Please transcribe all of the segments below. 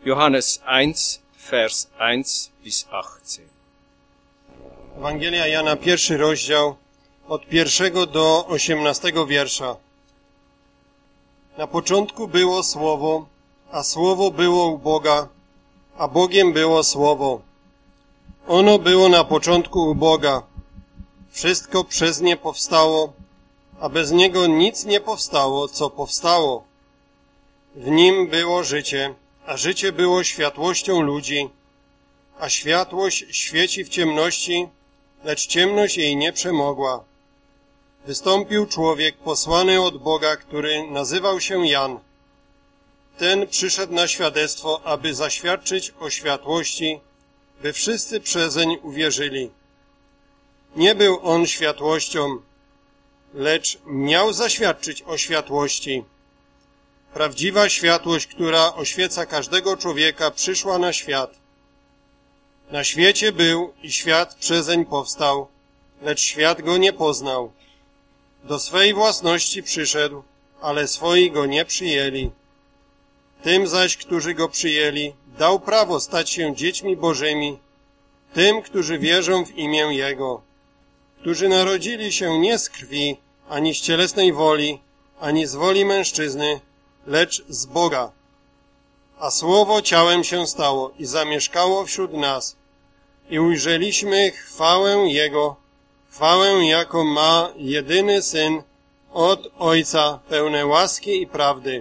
Johannes 1, Vers 1 bis 18. Ewangelia Jana, 1 rozdział, od 1 do 18 wiersza. Na początku było Słowo, a Słowo było u Boga, a Bogiem było Słowo. Ono było na początku u Boga. Wszystko przez nie powstało, a bez niego nic nie powstało, co powstało. W nim było życie, a życie było światłością ludzi, a światłość świeci w ciemności, lecz ciemność jej nie przemogła. Wystąpił człowiek posłany od Boga, który nazywał się Jan. Ten przyszedł na świadectwo, aby zaświadczyć o światłości, by wszyscy przezeń uwierzyli. Nie był on światłością, lecz miał zaświadczyć o światłości. Prawdziwa światłość, która oświeca każdego człowieka, przyszła na świat. Na świecie był i świat przezeń powstał, lecz świat go nie poznał. Do swej własności przyszedł, ale swoi go nie przyjęli. Tym zaś, którzy go przyjęli, dał prawo stać się dziećmi Bożymi, tym, którzy wierzą w imię Jego, którzy narodzili się nie z krwi, ani z cielesnej woli, ani z woli mężczyzny, lecz z Boga. A Słowo ciałem się stało i zamieszkało wśród nas i ujrzeliśmy chwałę Jego, chwałę, jaką ma jedyny Syn od Ojca, pełne łaski i prawdy.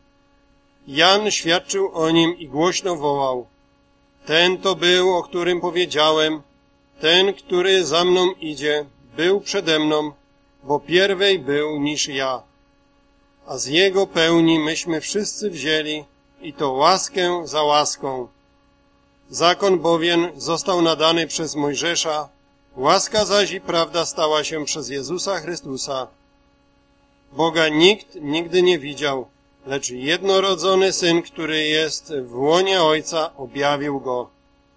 Jan świadczył o nim i głośno wołał: ten to był, o którym powiedziałem, ten, który za mną idzie, był przede mną, bo pierwej był niż ja. A z Jego pełni myśmy wszyscy wzięli i to łaskę za łaską. Zakon bowiem został nadany przez Mojżesza, łaska zaś i prawda stała się przez Jezusa Chrystusa. Boga nikt nigdy nie widział, lecz jednorodzony Syn, który jest w łonie Ojca, objawił Go.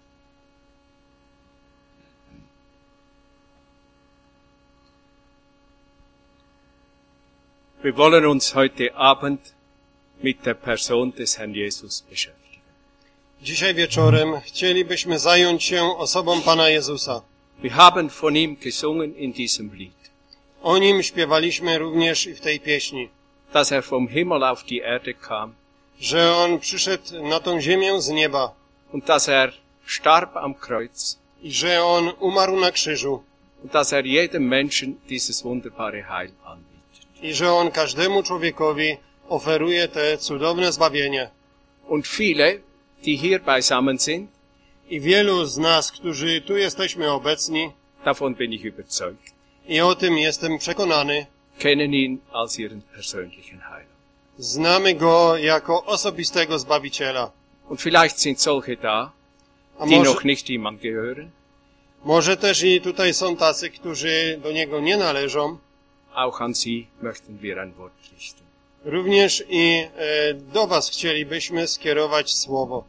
Wir wollen uns heute Abend mit der Person des Herrn Jesus beschäftigen. Dzisiaj wieczorem chcielibyśmy zająć się osobą Pana Jezusa. Wir haben von ihm gesungen in diesem Lied, O Nim śpiewaliśmy również i w tej pieśni, dass er vom Himmel auf die Erde kam że On przyszedł na tą ziemię z nieba und dass er starb am Kreuz i że On umarł na krzyżu und dass er jedem Menschen dieses wunderbare Heil anbietet. i że On każdemu człowiekowi oferuje te cudowne zbawienie. Und viele, die hier beisammen sind, I wielu z nas, którzy tu jesteśmy obecni, davon bin ich überzeugt, i o tym jestem przekonany, kennen ihn als ihren persönlichen Heiler. znamy Go jako osobistego Zbawiciela. Und vielleicht sind solche da, A die może, noch nicht ihm angehören. może też i tutaj są tacy, którzy do Niego nie należą. Auch an sie möchten wir ein Wort richten. Również i do Was chcielibyśmy skierować słowo.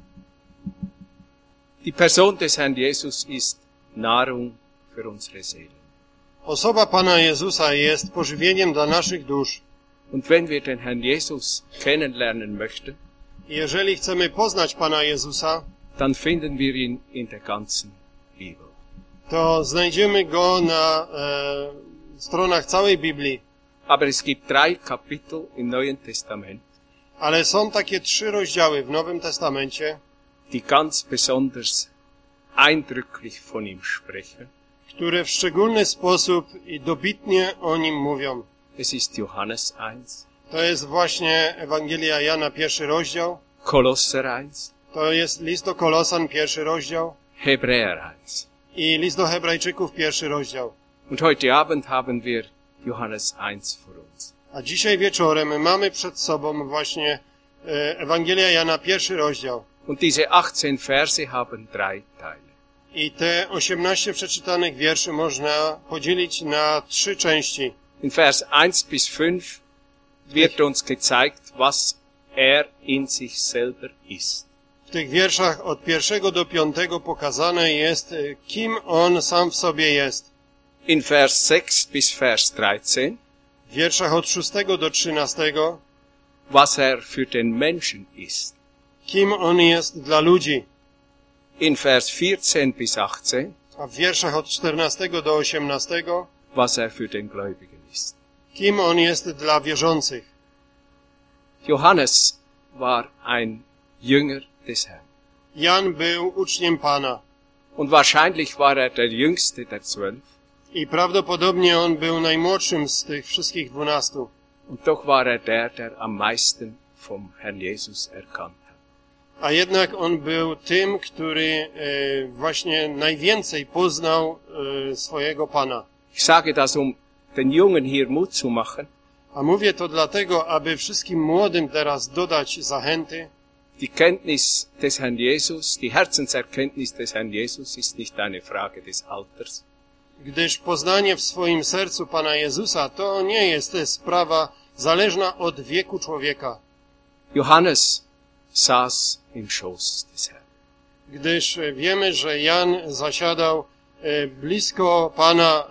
Die Person des Herrn Jesus ist Nahrung für unsere Seelen. Osoba Pana Jezusa jest pożywieniem dla naszych dusz. Und wenn wir den Herrn Jesus kennenlernen möchten, Jeżeli chcemy poznać Pana Jezusa, dann finden wir ihn in der ganzen Bibel. to znajdziemy Go na stronach całej Biblii. Aber es gibt 3 Kapitel im Neuen Testament, Ale są takie 3 rozdziały w Nowym Testamencie, die ganz besonders eindrücklich von ihm sprechen. które w szczególny sposób i dobitnie o Nim mówią. Es ist Johannes 1, To jest właśnie Ewangelia Jana, 1 rozdział. Kolosser 1, To jest list do Kolosan, 1 rozdział. Hebräer 1. I list do Hebrajczyków, 1 rozdział. Und heute Abend haben wir Johannes 1 vor uns. A dzisiaj wieczorem mamy przed sobą właśnie Ewangelia Jana, 1 rozdział. Und diese 18 Verse haben 3 Teile. I te 18 przeczytanych wierszy można podzielić na 3 części. In Vers 1 bis 5 wird uns gezeigt, was er in sich selber ist. W tych wierszach od 1 do 5 pokazane jest, kim On sam w sobie jest. In Vers 6 bis Vers 13 W wierszach od 6 do 13, was er für den Menschen ist. kim on jest dla ludzi. In Vers 14 bis 18, A w wierszach od 14 do 18, was für den Gläubigen ist. kim on jest dla wierzących. Johannes war ein Jünger des Herrn. Jan był uczniem Pana Und wahrscheinlich war der jüngste der 12. i prawdopodobnie on był najmłodszym z tych wszystkich 12. Und doch war der am meisten vom Herrn Jesus erkannt hat. A jednak on był tym, który właśnie najwięcej poznał swojego Pana. Ich sage das, den Jungen hier Mut zu machen. A mówię to dlatego, aby wszystkim młodym teraz dodać zachęty. Die Kenntnis des Herrn Jesus, die Herzenserkenntnis des Herrn Jesus ist nicht eine Frage des Alters. Gdyż poznanie w swoim sercu Pana Jezusa to nie jest sprawa zależna od wieku człowieka. Johannes saß im Schoß des Herrn. Gdyż wiemy, że Jan zasiadał blisko Pana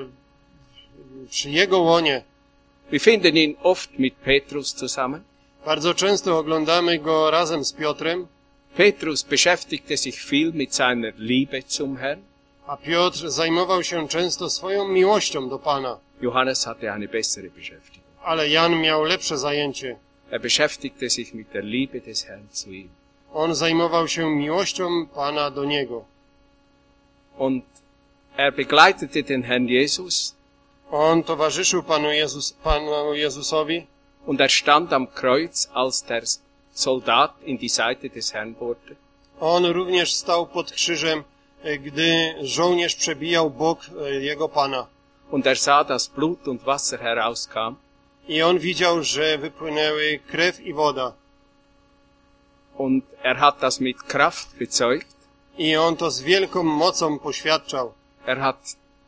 przy jego łonie. Wir finden ihn oft mit Petrus zusammen. Bardzo często oglądamy go razem z Piotrem, Petrus beschäftigte sich viel mit seiner Liebe zum Herrn. a Piotr zajmował się często swoją miłością do Pana. Johannes hatte eine bessere Beschäftigung. Ale Jan miał lepsze zajęcie. Er beschäftigte sich mit der Liebe des Herrn zu ihm. On zajmował się miłością Pana do niego. Und er begleitete den Herrn Jesus. On towarzyszył Panu Jezusowi Und er stand am Kreuz, als der Soldat in die Seite des Herrn bohrte. On również stał pod krzyżem, gdy żołnierz przebijał bok jego Pana. Und er sah, dass Blut und Wasser herauskam. I on widział, że wypłynęły krew i woda. Und er hat das mit Kraft bezeugt. I on to z wielką mocą poświadczał. Er hat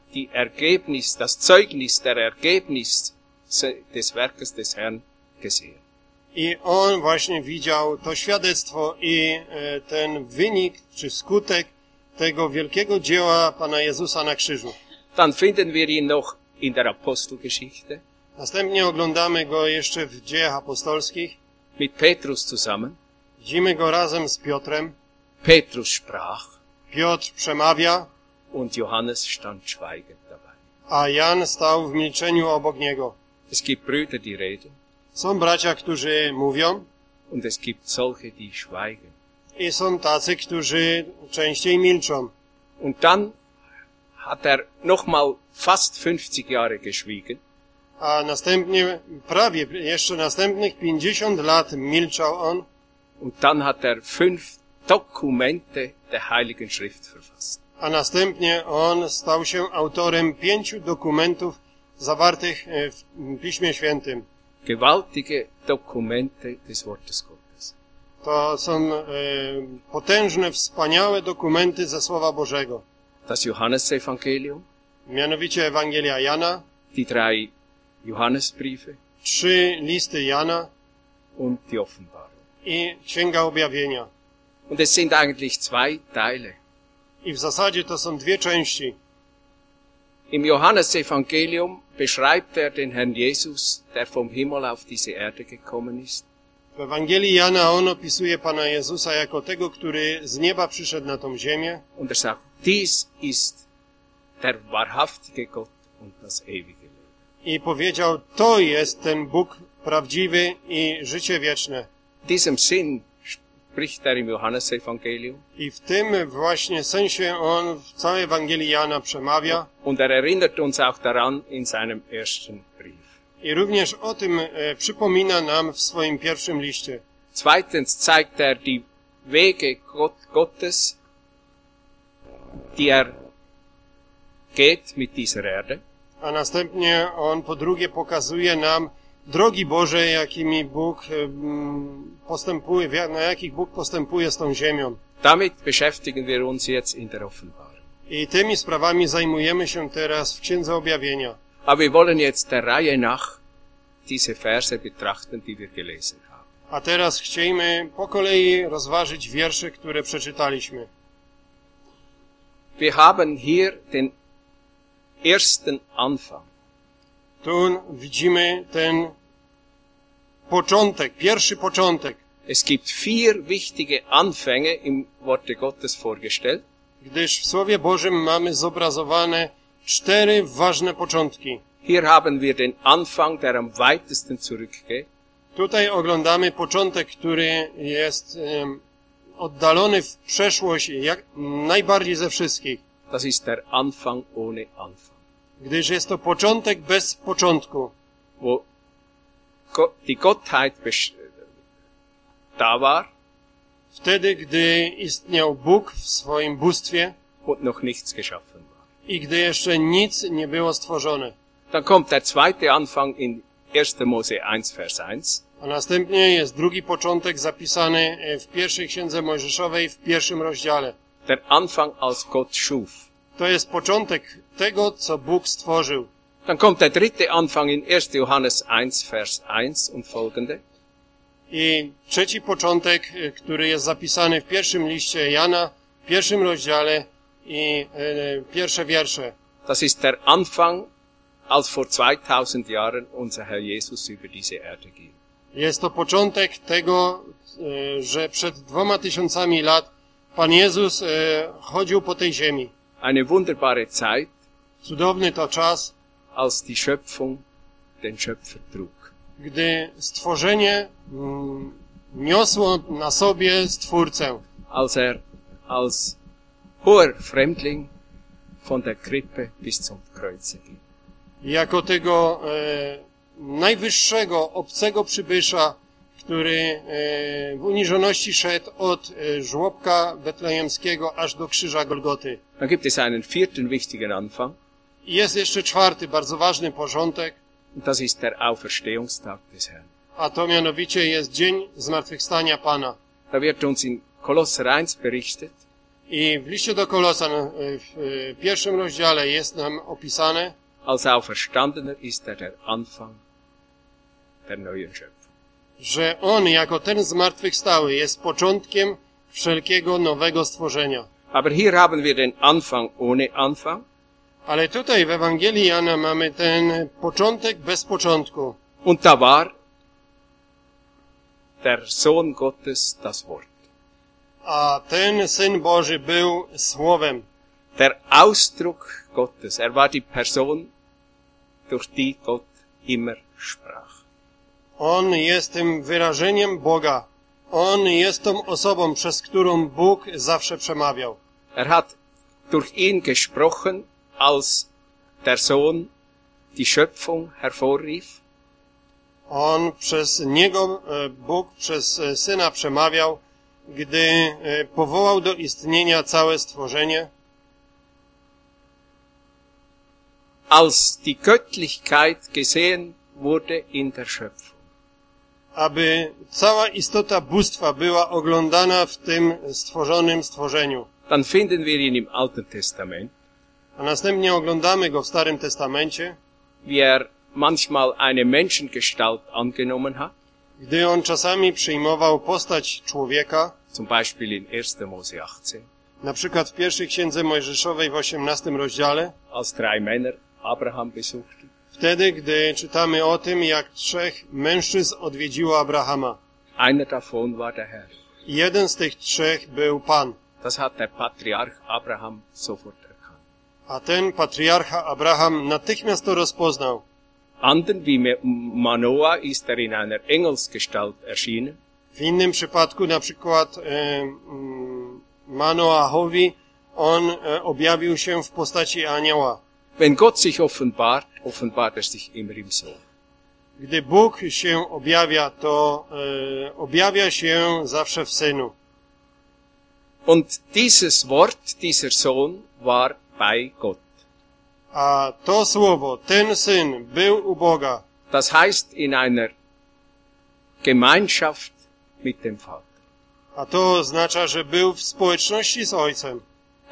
das Zeugnis der Ergebnis des Werkes des Herrn gesehen. I on właśnie widział to świadectwo i ten wynik, czy skutek tego wielkiego dzieła Pana Jezusa na krzyżu. Dann finden wir ihn noch in der Apostelgeschichte. Następnie oglądamy go jeszcze w Dziejach Apostolskich. Mit Petrus zusammen. Widzimy go razem z Piotrem. Petrus sprach. Piotr przemawia, Und Johannes stand schweigend dabei. a Jan stał w milczeniu obok niego. Es gibt Brüder, die reden. Są bracia, którzy mówią Und es gibt solche, die schweigen. i są tacy, którzy częściej milczą. Und dann hat er nochmal fast 50 Jahre geschwiegen. A następnie, prawie jeszcze następnych 50 lat milczał on. Und dann hat er 5 Dokumente der Heiligen Schrift verfasst. A następnie on stał się autorem 5 dokumentów zawartych w Piśmie Świętym. Gewaltige Dokumente des Wortes Gottes. To są potężne, wspaniałe dokumenty ze Słowa Bożego. Das Johannesevangelium, Mianowicie Ewangelia Jana, die 3 Johannesbriefe 3 listy Jana und die Offenbarung. i Księga Objawienia. Und es sind eigentlich 2 Teile. I w zasadzie to są 2 części. Im Johannesevangelium beschreibt er den Herrn Jesus, der vom Himmel auf diese Erde gekommen ist. W Ewangelii Jana on opisuje Pana Jezusa jako tego, który z nieba przyszedł na tą ziemię. Und er sagt, dies ist der wahrhaftige Gott und das ewige Leben. I powiedział, to jest ten Bóg prawdziwy i życie wieczne. In diesem Sinn spricht er im Johannesevangelium. I w tym właśnie sensie on w całej Ewangelii Jana przemawia. Und er erinnert uns auch daran in seinem ersten Brief. I również o tym przypomina nam w swoim pierwszym liście. Zweitens zeigt er die Wege Gottes, die er geht mit dieser Erde. A następnie on po drugie pokazuje nam drogi Boże, jakimi Bóg postępuje, na jakich Bóg postępuje z tą ziemią. Damit beschäftigen wir uns jetzt in der Offenbarung. I tymi sprawami zajmujemy się teraz w Księdze Objawienia. Aber wir wollen jetzt der Reihe nach diese Verse betrachten, die wir gelesen haben. A teraz chcielibyśmy po kolei rozważyć wiersze, które przeczytaliśmy. Wir haben hier den ersten Anfang. Tu widzimy ten początek, pierwszy początek. Es gibt 4 wichtige Anfänge im Worte Gottes vorgestellt. Gdyż w Słowie Bożym mamy zobrazowane 4 ważne początki. Hier haben wir den Anfang, der am weitesten zurückgeht. Tutaj oglądamy początek, który jest oddalony w przeszłość jak najbardziej ze wszystkich. Das ist der Anfang ohne Anfang. Gdyż jest to początek bez początku. Wo die Gottheit da war Wtedy, gdy istniał Bóg w swoim bóstwie und noch nichts geschaffen war. i gdy jeszcze nic nie było stworzone. Dann kommt der zweite Anfang in 1. Mose 1, Vers 1. A następnie jest drugi początek zapisany w pierwszej księdze Mojżeszowej w 1. rozdziale. Der Anfang, als Gott schuf. To jest początek tego, co Bóg stworzył. Dann kommt der dritte Anfang in 1. Johannes 1, Vers 1 und folgende. I trzeci początek, który jest zapisany w pierwszym liście Jana, w 1. rozdziale i pierwsze wiersze. Das ist der Anfang, als vor 2000 Jahren unser Herr Jesus über diese Erde ging. Jest to początek tego, że przed 2000 lat Pan Jezus chodził po tej ziemi. Eine wunderbare Zeit, Cudowny to czas, als die Schöpfung den Schöpfer trug. gdy stworzenie niosło na sobie Stwórcę. Als hoher Fremdling von der Krippe bis zum Kreuze ging. Jako tego najwyższego, obcego przybysza, który w uniżoności szedł od żłobka betlejemskiego aż do krzyża Golgoty. Dann gibt es einen 4. wichtigen Anfang, I jest jeszcze 4. bardzo ważny porządek, und das ist der Auferstehungstag des Herrn. a to mianowicie jest dzień zmartwychwstania Pana. Da wird uns in Kolosser 1 berichtet, I w liście do Kolosan w 1. rozdziale jest nam opisane, als Auferstandener ist der Anfang der neuen Schöpfung. że On jako ten zmartwychwstały jest początkiem wszelkiego nowego stworzenia. Aber hier haben wir den Anfang ohne Anfang. Ale tutaj w Ewangelii Jana mamy ten początek bez początku. Und da war der Sohn Gottes das Wort. A ten Syn Boży był Słowem. Der Ausdruck Gottes. Er war die Person, durch die Gott immer sprach. On jest tym wyrażeniem Boga. On jest tą osobą, przez którą Bóg zawsze przemawiał. Er hat durch ihn gesprochen, als der Sohn die Schöpfung hervorrief. On przez Niego, Bóg przez Syna przemawiał, gdy powołał do istnienia całe stworzenie. Als die Göttlichkeit gesehen wurde in der Schöpfung. Aby cała istota bóstwa była oglądana w tym stworzonym stworzeniu. Dann finden wir ihn im Alten Testament, A następnie oglądamy go w Starym Testamencie, wie er manchmal eine Menschengestalt angenommen hat, gdy on czasami przyjmował postać człowieka, zum Beispiel in 1. Mose 18, na przykład w pierwszej księdze Mojżeszowej w 18 rozdziale, als 3 Männer Abraham besuchten. wtedy, gdy czytamy o tym, jak 3 mężczyzn odwiedziło Abrahama. Einer davon war der Herr. I jeden z tych 3 był Pan. Das hat der Patriarch Abraham sofort erkannt. A ten patriarcha Abraham natychmiast to rozpoznał. Anderen wie Manoah ist er in einer Engelsgestalt erschienen. W innym przypadku, na przykład Manoachowi, on objawił się w postaci anioła. Wenn Gott sich offenbart, offenbart er sich immer im Sohn. Gdy Bóg się objawia, to objawia się zawsze w Synu. Und dieses Wort, dieser Sohn, war bei Gott. A to słowo, ten Syn, był u Boga. Das heißt in einer Gemeinschaft mit dem Vater. A to oznacza, że był w społeczności z Ojcem.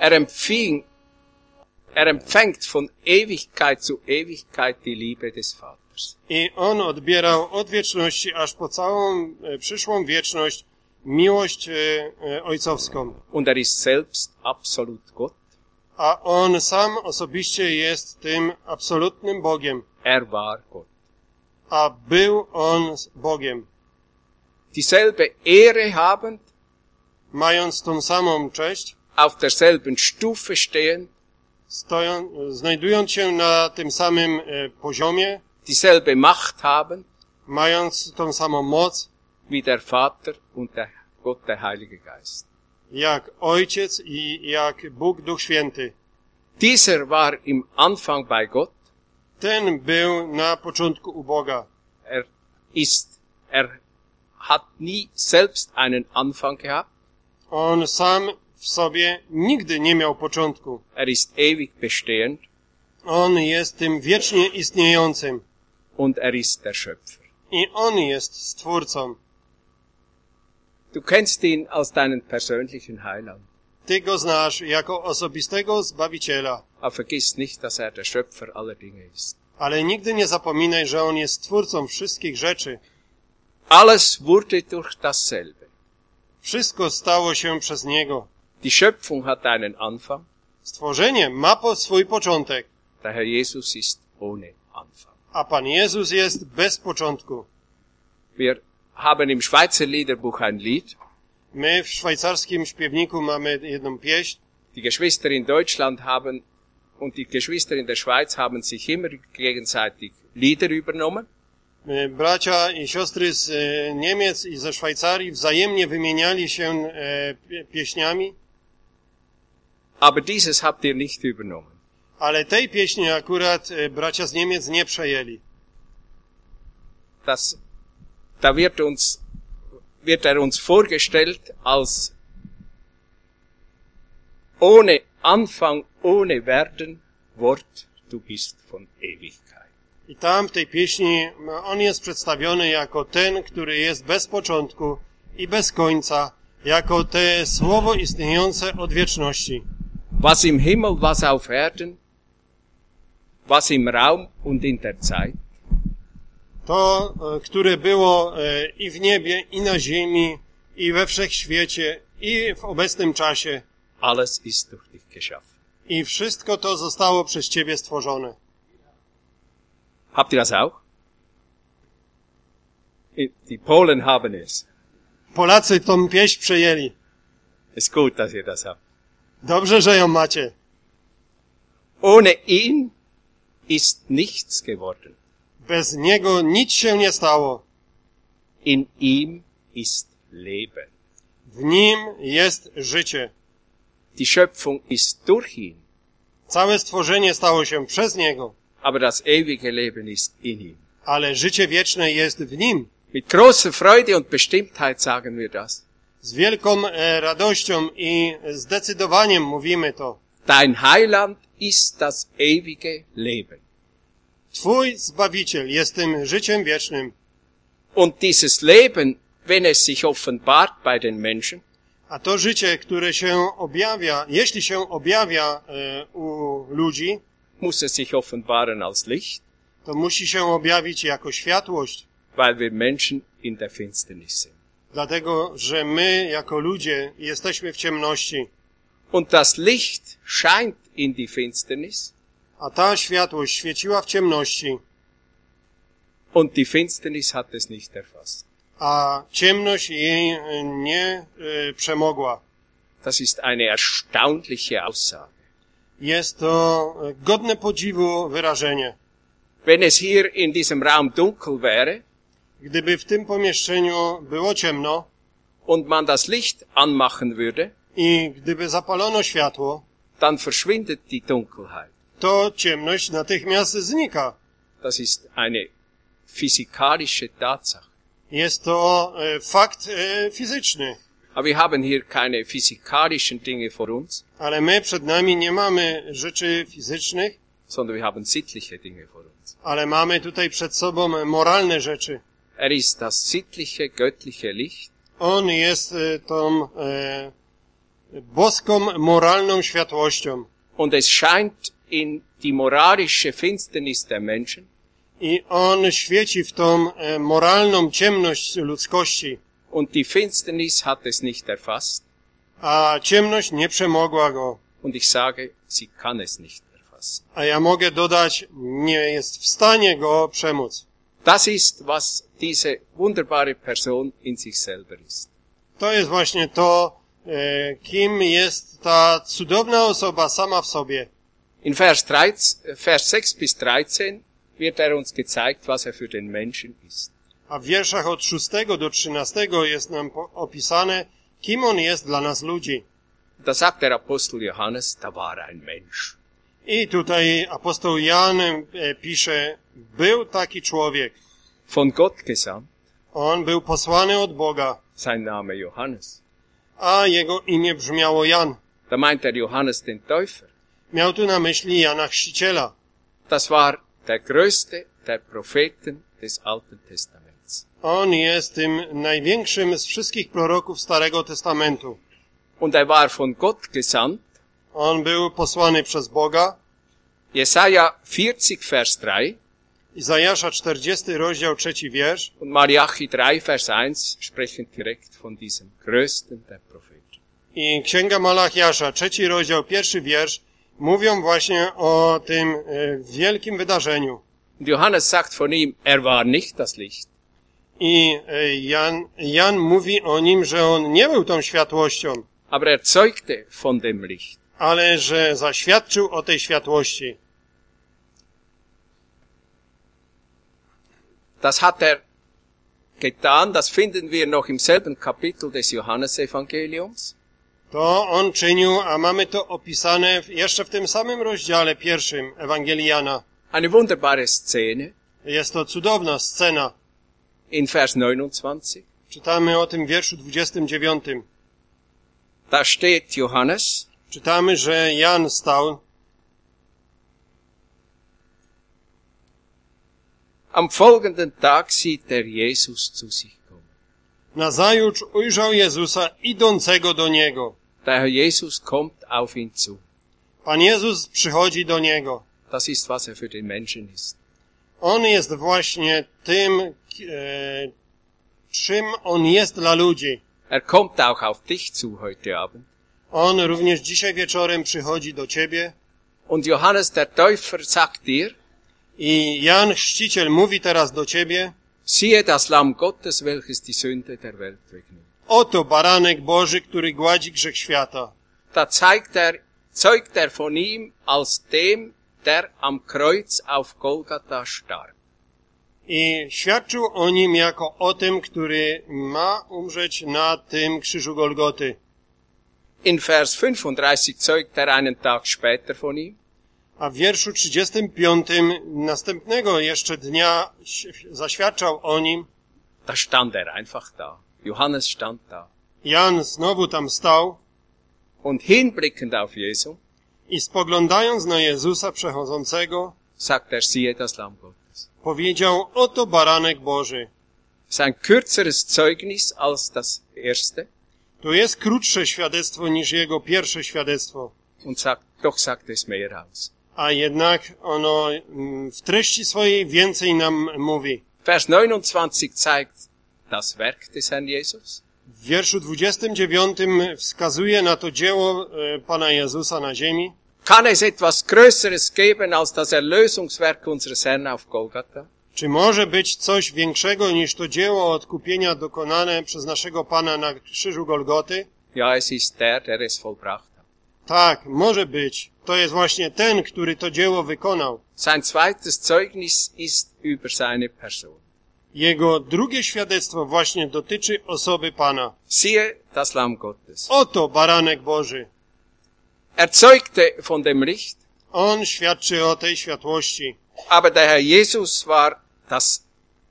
Er empfängt von Ewigkeit zu Ewigkeit die Liebe des Vaters. I on odbierał od wieczności aż po całą przyszłą wieczność miłość ojcowską. Und er ist selbst absolut Gott. A on sam osobiście jest tym absolutnym Bogiem. Er war Gott. A był on Bogiem. dieselbe Ehre habend, mając tą samą cześć, auf derselben Stufe stehend, znajdując się na tym samym poziomie, dieselbe Macht haben, mając tą samą moc, wie der Vater und der Gott, der Heilige Geist. jak Ojciec i jak Bóg Duch Święty. Dieser war im Anfang bei Gott. Ten był na początku u Boga. Er hat nie selbst einen Anfang gehabt. On sam w sobie nigdy nie miał początku. Er ist ewig bestehend. On jest tym wiecznie istniejącym. Und er ist der Schöpfer. I On jest Stwórcą. Du kennst ihn als deinen persönlichen Heiland. Ty Go znasz jako osobistego Zbawiciela. Aber vergiss nicht, dass er der Schöpfer aller Dinge ist. Ale nigdy nie zapominaj, że On jest Stwórcą wszystkich rzeczy. Alles wurde durch dasselbe. Wszystko stało się przez Niego. Die Schöpfung hat einen Anfang. Stworzenie ma swój początek. Der Herr Jesus ist ohne Anfang. A Pan Jezus jest bez początku. Wir haben im Schweizer Liederbuch ein Lied. My w szwajcarskim śpiewniku mamy jedną pieśń. Die Geschwister in Deutschland haben und die Geschwister in der Schweiz haben sich immer gegenseitig Lieder übernommen. Bracia i siostry z Niemiec i ze Szwajcarii wzajemnie wymieniali się pieśniami. Aber dieses habt ihr nicht übernommen. Ale tej pieśni akurat bracia z Niemiec nie przejęli. Da wird er uns vorgestellt als ohne Anfang, ohne Werden, Wort, du bist von Ewigkeit. I tam w tej pieśni on jest przedstawiony jako ten, który jest bez początku i bez końca, jako te słowo istniejące od wieczności. Was im Himmel, was auf Erden, was im Raum und in der Zeit. To, które było i w niebie, i na ziemi, i we wszechświecie, i w obecnym czasie. Alles ist durch dich geschaffen. I wszystko to zostało przez Ciebie stworzone. Habt ihr das auch? Die Polen haben es. Polacy tą pieśń przejęli. Ist gut, dass ihr das habt. Dobrze, że ją macie. Ohne ihn ist nichts geworden. Bez Niego nic się nie stało. In ihm ist Leben. W Nim jest życie. Die Schöpfung ist durch ihn. Całe stworzenie stało się przez Niego. Aber das ewige Leben ist in ihm. Ale życie wieczne jest w Nim. Mit großer Freude und Bestimmtheit sagen wir das. Z wielką radością i zdecydowaniem mówimy to. Dein Heiland ist das ewige Leben. Twój Zbawiciel jest tym życiem wiecznym. Und dieses Leben, wenn es sich offenbart bei den Menschen, a to życie, które się objawia, jeśli się objawia u ludzi, muss es sich offenbaren als Licht, to musi się objawić jako światłość. Weil wir Menschen in der Finsternis sind. Dlatego, że my jako ludzie jesteśmy w ciemności. Und das Licht scheint in die Finsternis. A ta światłość świeciła w ciemności. Und die Finsternis hat es nicht erfasst. A ciemność jej nie przemogła. Das ist eine erstaunliche Aussage. Jest to godne podziwu wyrażenie. Wenn es hier in diesem Raum dunkel wäre, gdyby w tym pomieszczeniu było ciemno und man das Licht anmachen würde, i gdyby zapalono światło, dann verschwindet die Dunkelheit. To ciemność natychmiast znika. Das ist eine physikalische Tatsache. Jest to fakt fizyczny. Aber wir haben hier keine physikalischen Dinge vor uns, ale my przed nami nie mamy rzeczy fizycznych, sondern wir haben sittliche Dinge vor uns. Ale mamy tutaj przed sobą moralne rzeczy. Er ist das sittliche, göttliche Licht. On jest tą boską, moralną światłością. Und es scheint in die moralische Finsternis der Menschen. I on świeci w tą moralną ciemność ludzkości. Und die Finsternis hat es nicht erfasst. A ciemność nie przemogła go. Und ich sage, sie kann es nicht erfassen. A ja mogę dodać, nie jest w stanie go przemóc. Das ist, was diese wunderbare Person in sich selber ist. To jest właśnie to, kim jest ta cudowna osoba sama w sobie. In Vers 6 bis 13 wird uns gezeigt, was für den Menschen ist. A w wierszach od 6 do 13 jest nam opisane, kim on jest dla nas ludzi. Da sagt der Apostel Johannes, da war ein Mensch. I tutaj apostoł Jan pisze, był taki człowiek. Von Gott gesandt, On był posłany od Boga, sein Name Johannes. a jego imię brzmiało Jan. Da meint er Johannes den Täufer. Miał tu na myśli Jana Chrzciciela. Das war der größte der Propheten des Alten Testaments. On jest tym największym z wszystkich proroków Starego Testamentu. Und er war von Gott gesandt. On był posłany przez Boga. Jesaja 40, Vers 3 Izajasza 40, rozdział 3 wiersz und Malachi 3, Vers 1 sprechen direkt von diesem größten der Propheten. i Księga Malachiasza, 3 rozdział, 1 wiersz mówią właśnie o tym wielkim wydarzeniu. Und Johannes sagt von ihm, er war nicht das Licht. I Jan mówi o nim, że on nie był tą światłością, Aber er zeugte von dem Licht. ale że zaświadczył o tej światłości. Das hat er getan, das finden wir noch im selben Kapitel des Johannesevangeliums. To on czynił, a mamy to opisane jeszcze w tym samym rozdziale 1 Ewangelii Jana. Eine wunderbare Szene Jest to cudowna scena. in Vers 29. Czytamy o tym w wierszu 29. Da steht Johannes, Czytamy, że Jan stał. am folgenden Tag sieht er Jesus zu sich kommen. Nazajutrz ujrzał Jezusa idącego do niego. Der Herr Jesus kommt auf ihn zu. Pan Jezus przychodzi do niego. Das ist, was für den Menschen ist. On jest właśnie tym, czym on jest dla ludzi. Er kommt auch auf dich zu heute Abend. On również dzisiaj wieczorem przychodzi do ciebie. Und Johannes der Täufer sagt dir, I Jan Chrzciciel mówi teraz do ciebie, siehe das Lamm Gottes, welches die Sünde der Welt wegnimmt. oto baranek Boży, który gładzi grzech świata. Da zeugt er von ihm als dem, der am Kreuz auf Golgatha starb. I świadczył o nim jako o tym, który ma umrzeć na tym krzyżu Golgoty. In Vers 35 zeugt er einen Tag später von ihm. A w wierszu 35 następnego jeszcze dnia zaświadczał o nim. Da stand er einfach da. Johannes stand da. Jan znowu tam stał Und hinblickend auf Jesu, i spoglądając na Jezusa przechodzącego, sagt er, siehe das Lamm Gottes. powiedział, oto baranek Boży. Es ist ein kürzeres Zeugnis als das erste. To jest krótsze świadectwo niż jego pierwsze świadectwo, Und doch sagt es mehr aus. a jednak ono w treści swojej więcej nam mówi. Vers 29 zeigt das Werk des Herrn Jesus. W wierszu 29 wskazuje na to dzieło Pana Jezusa na ziemi. Kann es etwas Größeres geben als das Erlösungswerk unseres Herrn auf Golgatha? Czy może być coś większego niż to dzieło odkupienia dokonane przez naszego Pana na krzyżu Golgoty? Ja, es ist der es vollbracht hat. Tak, może być. To jest właśnie ten, który to dzieło wykonał. Sein zweites Zeugnis ist über seine Person. Jego drugie świadectwo właśnie dotyczy osoby Pana. Siehe das Lamm Gottes. Oto baranek Boży. Er zeugte von dem Licht, On świadczy o tej światłości. aber der Herr Jesus war das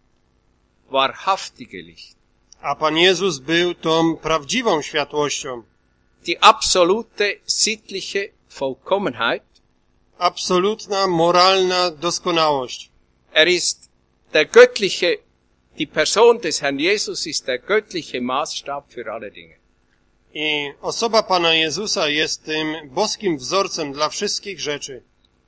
wahrhaftige Licht. A Pan Jezus był tą prawdziwą światłością. Die absolute sittliche Vollkommenheit. Absolutna, moralna doskonałość. Er ist der göttliche, die Person des Herrn Jesus ist der göttliche Maßstab für alle Dinge. I osoba Pana Jezusa jest tym boskim wzorcem dla wszystkich rzeczy.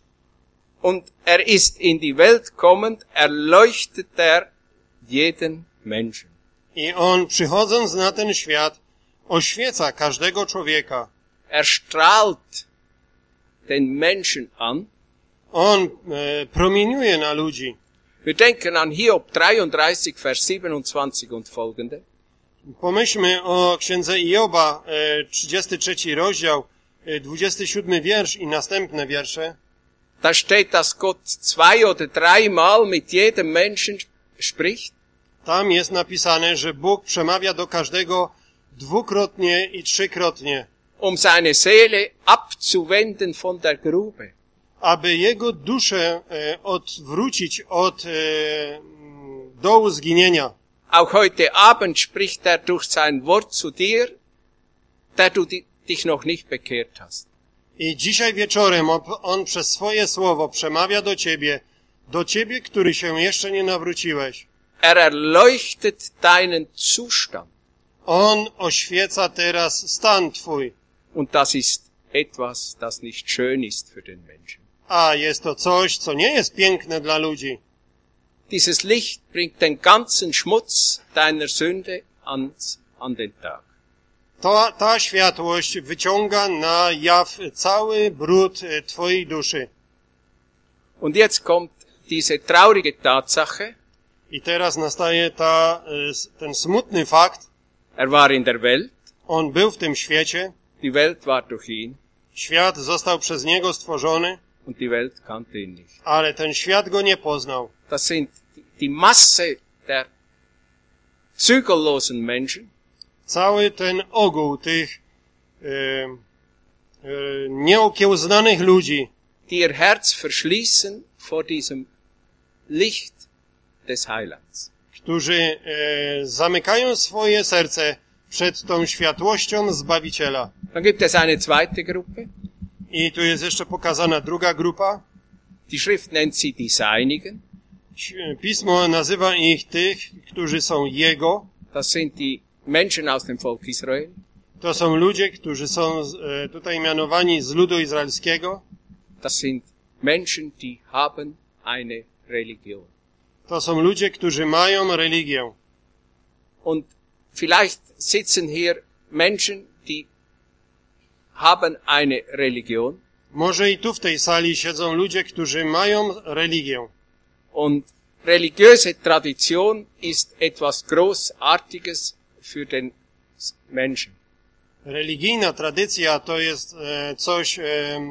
Und er ist in die Welt kommend, erleuchtet er jeden Menschen. I On, przychodząc na ten świat, oświeca każdego człowieka. Er strahlt den Menschen an. On promieniuje na ludzi. Wir denken an Hiob 33, Vers 27 und folgende. Pomyślmy o księdze Ioba, 33 rozdział, 27 wiersz i następne wiersze. Da steht, dass Gott 2 oder 3 Mal mit jedem Menschen spricht. Tam jest napisane, że Bóg przemawia do każdego dwukrotnie i trzykrotnie, Seine Seele abzuwenden von der Grube. aby jego duszę odwrócić od dołu zginienia. Auch heute Abend spricht durch sein Wort zu dir, der du dich noch nicht bekehrt hast. I dzisiaj wieczorem on przez swoje słowo przemawia do ciebie, który się jeszcze nie nawróciłeś. Erleuchtet deinen Zustand. On oświeca teraz stan twój. Und das ist etwas, das nicht schön ist für den Menschen. A jest to coś, co nie jest piękne dla ludzi. Dieses Licht bringt den ganzen Schmutz deiner Sünde an den Tag. Ta światłość wyciąga na jaw cały brud twojej duszy. Und jetzt kommt diese traurige Tatsache. I teraz nastaje ten smutny fakt. Er war in der Welt. On był w tym świecie. Die Welt war durch ihn. Świat został przez niego stworzony. Und die Welt kannte ihn nicht. Ale ten świat go nie poznał. Das sind die Masse der zügellosen Menschen. Cały ten ogół tych nieokiełznanych ludzi, die ihr Herz verschließen vor diesem Licht des Heilands. Którzy zamykają swoje serce przed tą światłością Zbawiciela. Dann gibt es eine zweite Gruppe. I tu jest jeszcze pokazana druga grupa. Die Schrift nennt sie die Seinigen. Pismo nazywa ich tych, którzy są Jego. Das sind die Menschen aus dem Volk Israel. To są ludzie, którzy są tutaj mianowani z ludu izraelskiego. Das sind Menschen, die haben eine Religion. To są ludzie, którzy mają religię. Und vielleicht sitzen hier Menschen, die haben eine Religion. Może i tu w tej sali siedzą ludzie, którzy mają religię. Und religiöse Tradition ist etwas Großartiges für den Menschen. Religijna tradycja to jest coś,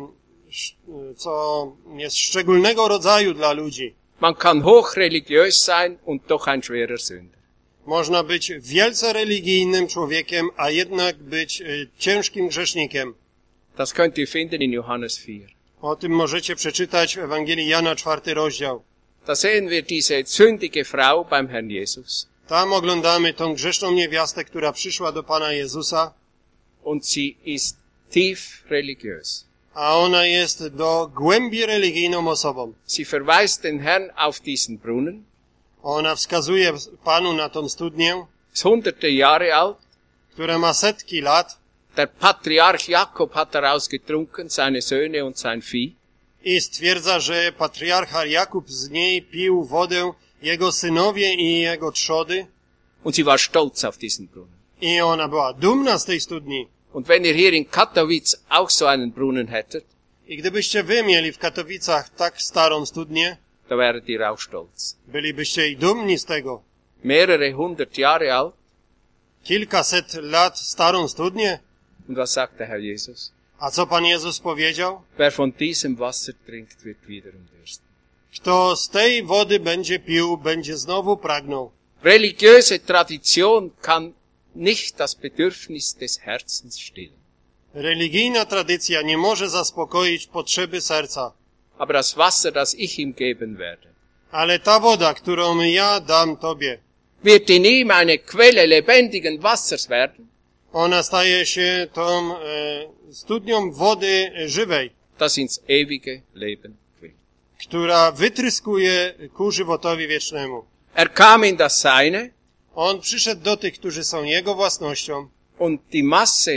co jest szczególnego rodzaju dla ludzi. Man kann hochreligiös sein und doch ein schwerer Sünder. Można być wielce religijnym człowiekiem, a jednak być ciężkim grzesznikiem. Das könnt ihr finden in Johannes 4. O tym możecie przeczytać w Ewangelii Jana 4 rozdział. Da sehen wir diese sündige Frau beim Herrn Jesus. Tam oglądamy tą grzeszną niewiastę, która przyszła do Pana Jezusa. Und sie ist tief religiös. A ona jest do głębi religijną osobą. Sie verweist den Herrn auf diesen Brunnen. Ona wskazuje Panu na tą studnię, Ist hunderte Jahre alt. która ma setki lat. Der Patriarch Jakob hat daraus getrunken, seine Söhne und sein Vieh. I stwierdza, że patriarcha Jakub z niej pił wodę, jego synowie i jego trzody. Und sie war stolz auf diesen Brunnen. I ona była dumna z tej studni. Und wenn ihr hier in Katowice auch so einen Brunnen hättet, I gdybyście wy mieli w Katowicach tak starą studnię, da wäret ihr auch stolz. bylibyście i dumni z tego. Mehrere hundert Jahre alt. Kilkaset lat starą studnię. Und was sagt der Herr Jesus? A co Pan Jezus powiedział? Wer von diesem Wasser trinkt, wird wiederum dürsten. Kto z tej wody będzie pił, będzie znowu pragnął. Religiöse Tradition kann nicht das Bedürfnis des Herzens stillen. Religijna tradycja nie może zaspokoić potrzeby serca. Aber das Wasser, das ich ihm geben werde, Ale ta woda, którą ja dam Tobie, wird in ihm eine Quelle lebendigen Wassers werden, ona staje się tą studnią wody żywej, das ins ewige Leben quillt. która wytryskuje ku żywotowi wiecznemu. Er kam in das Seine, On przyszedł do tych, którzy są Jego własnością, und die Masse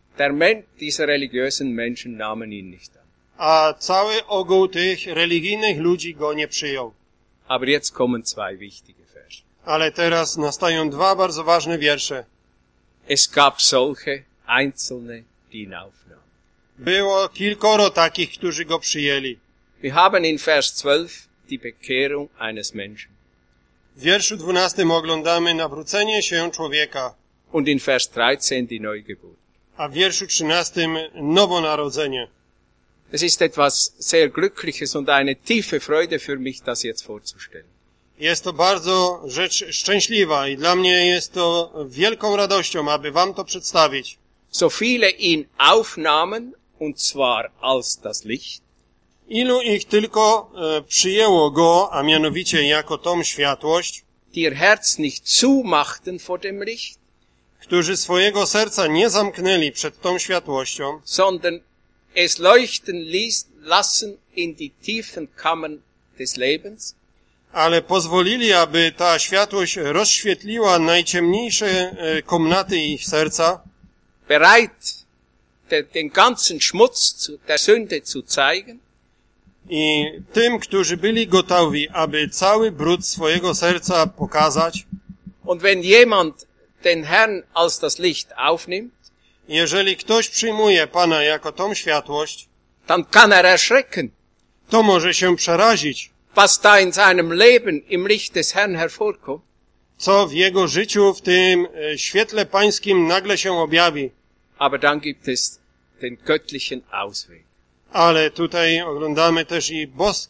dieser religiösen Menschen nahmen ihn nicht an. a cały ogół tych religijnych ludzi Go nie przyjął. Aber jetzt kommen zwei wichtige Verse. Ale teraz nastają dwa bardzo ważne wiersze. Es gab solche Einzelne, die ihn aufnahmen. Było kilkoro takich, którzy Go przyjęli. Wir haben in Vers 12 die Bekehrung eines Menschen. W wierszu 12 oglądamy nawrócenie się człowieka, Und in Vers 13 die Neugeburt. a w wierszu 13 nowonarodzenie. Es ist etwas sehr Glückliches und eine tiefe Freude für mich, das jetzt vorzustellen. Jest to bardzo rzecz szczęśliwa i dla mnie jest to wielką radością, aby wam to przedstawić. So viele ihn aufnahmen, und zwar als das Licht, Ilu ich tylko przyjęło go, a mianowicie jako tą światłość, die ihr Herz nicht zumachten vor dem Licht, którzy swojego serca nie zamknęli przed tą światłością, sondern es leuchten lassen in die tiefen Kammern des Lebens, ale pozwolili, aby ta światłość rozświetliła najciemniejsze komnaty ich serca, bereit, den ganzen Schmutz der Sünde zu zeigen, i tym, którzy byli gotowi, aby cały brud swojego serca pokazać. und wenn jemand den Herrn als das Licht aufnimmt, Jeżeli ktoś przyjmuje Pana jako tą światłość, dann kann er erschrecken, to może się przerazić, was da in seinem Leben im Licht des Herrn hervorkommt. co w jego życiu, w tym świetle pańskim nagle się objawi. Aber dann gibt es den göttlichen Ausweg. Ale tutaj oglądamy też i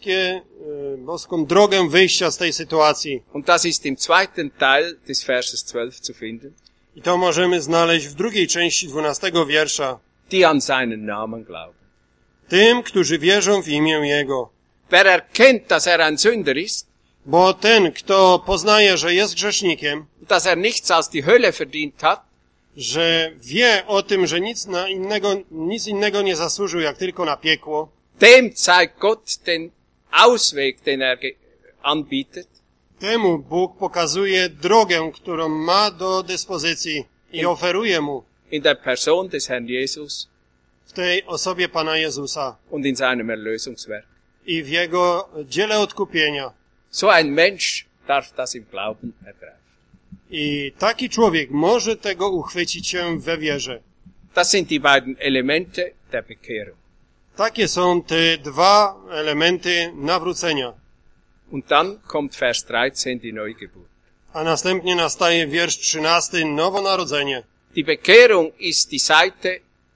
boską drogę wyjścia z tej sytuacji. Und das ist im zweiten Teil des Verses 12 zu finden. I to możemy znaleźć w drugiej części 12 wiersza. Die an seinen Namen glauben. Tym, którzy wierzą w imię Jego. Wer erkennt, dass er ein Sünder ist, Bo ten, kto poznaje, że jest grzesznikiem, dass er nichts als die Hölle verdient hat, że wie o tym, że nic innego nie zasłużył, jak tylko na piekło, dem zeigt Gott den Ausweg, den er anbietet, temu Bóg pokazuje drogę, którą ma do dyspozycji i oferuje mu in der Person des Herrn Jesus w tej osobie Pana Jezusa und in seinem Erlösungswerk. i w Jego dziele odkupienia. So ein Mensch darf das im Glauben ergreifen. I taki człowiek może tego uchwycić się we wierze. Das sind die beiden Elemente der Bekehrung. Takie są te dwa elementy nawrócenia. Und dann kommt Vers 13, die Neugeburt. A następnie nastaje wiersz 13, nowonarodzenie. Die Bekehrung ist die Seite,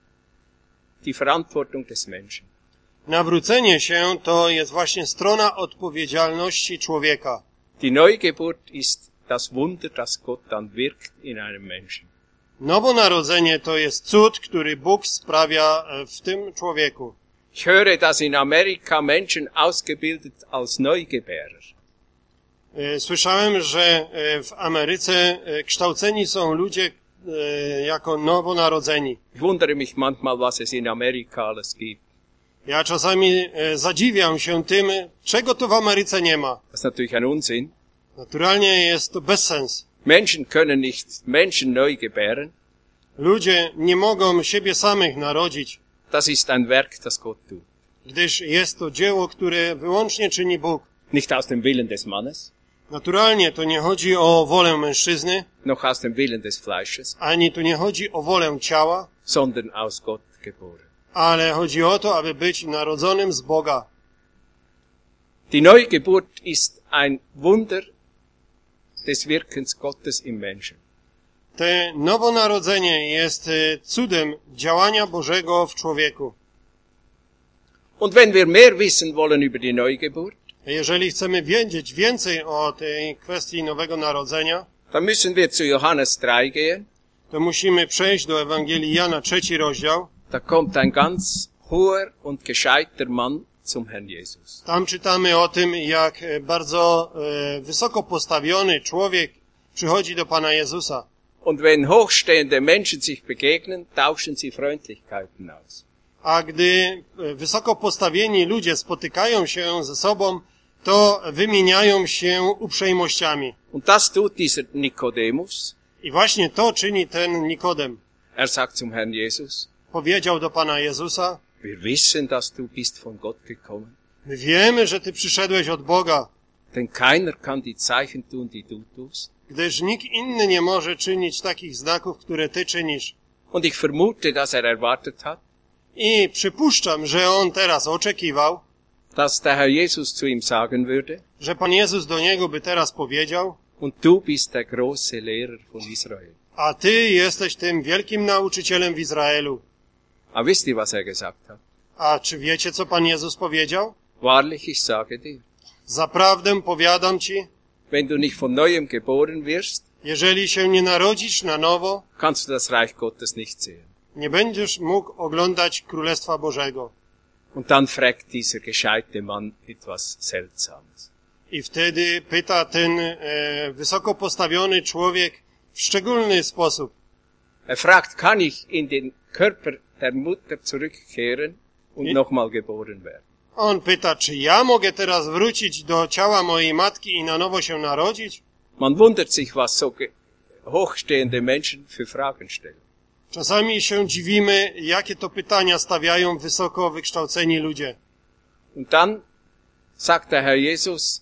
die Verantwortung des Menschen. Nawrócenie się to jest właśnie strona odpowiedzialności człowieka. Die Neugeburt ist das Wunder, das Gott dann wirkt in einem Menschen. Nowonarodzenie to jest cud, który Bóg sprawia w tym człowieku. Ich höre, dass in Amerika Menschen ausgebildet als Neugebärer. Słyszałem, że w Ameryce kształceni są ludzie jako nowonarodzeni. Ich wundere mich manchmal, was es in Amerika alles gibt. Ja czasami zadziwiam się tym, czego to w Ameryce nie ma. Das ist natürlich ein Unsinn. Naturalnie jest to bezsens. Menschen können nicht Menschen neu gebären. Ludzie nie mogą siebie samych narodzić, Das ist ein Werk, das Gott tut. gdyż jest to dzieło, które wyłącznie czyni Bóg. Nicht aus dem Willen des Mannes, Naturalnie to nie chodzi o wolę mężczyzny, noch aus dem Willen des Fleisches, ani tu nie chodzi o wolę ciała, sondern aus Gott geboren. ale chodzi o to, aby być narodzonym z Boga. Die Neugeburt ist ein Wunder des Wirkens Gottes im Menschen. Te nowonarodzenie jest cudem działania Bożego w człowieku. Und wenn wir mehr wissen wollen über die Neugeburt, Jeżeli chcemy wiedzieć więcej o tej kwestii nowego narodzenia, dann müssen wir zu Johannes 3 gehen. to musimy przejść do Ewangelii Jana, 3 rozdział. Da kommt ein ganz hoher und gescheiter Mann zum Herrn Jesus. Tam czytamy o tym, jak bardzo wysoko postawiony człowiek przychodzi do Pana Jezusa. Und wenn hochstehende Menschen sich begegnen, tauschen sie Freundlichkeiten aus. A gdy wysoko postawieni ludzie spotykają się ze sobą, to wymieniają się uprzejmościami. Und das tut dieser Nikodemus. I właśnie to czyni ten Nikodem. Er sagt zum Herrn Jesus, Powiedział do Pana Jezusa: wir wissen, dass du bist von Gott gekommen, my wiemy, że Ty przyszedłeś od Boga, denn keiner kann die Zeichen tun, die du tust. gdyż nikt inny nie może czynić takich znaków, które Ty czynisz. Und ich vermute, dass er erwartet hat, I przypuszczam, że on teraz oczekiwał, dass der Herr Jesus zu ihm sagen würde, że Pan Jezus do niego by teraz powiedział: und du bist der große Lehrer von Israel. a ty jesteś tym wielkim nauczycielem w Izraelu. Aber wisst ihr, was er gesagt hat? A czy wiecie, co Pan Jezus powiedział? Wahrlich, ich sage dir, Zaprawdę powiadam ci, wenn du nicht von neuem geboren wirst, jeżeli się nie narodzisz na nowo, kannst du das Reich Gottes nicht sehen. nie będziesz mógł oglądać Królestwa Bożego. Und dann fragt dieser gescheite Mann etwas Seltsames. I wtedy pyta ten wysoko postawiony człowiek w szczególny sposób. Er fragt, kann ich in den Körper der Mutter zurückkehren und nochmal geboren werden? On pyta, czy ja mogę teraz wrócić do ciała mojej matki i na nowo się narodzić? Man wundert sich, was so hochstehende Menschen für Fragen stellen. Czasami się dziwimy, jakie to pytania stawiają wysoko wykształceni ludzie. Und dann sagt der Herr Jesus,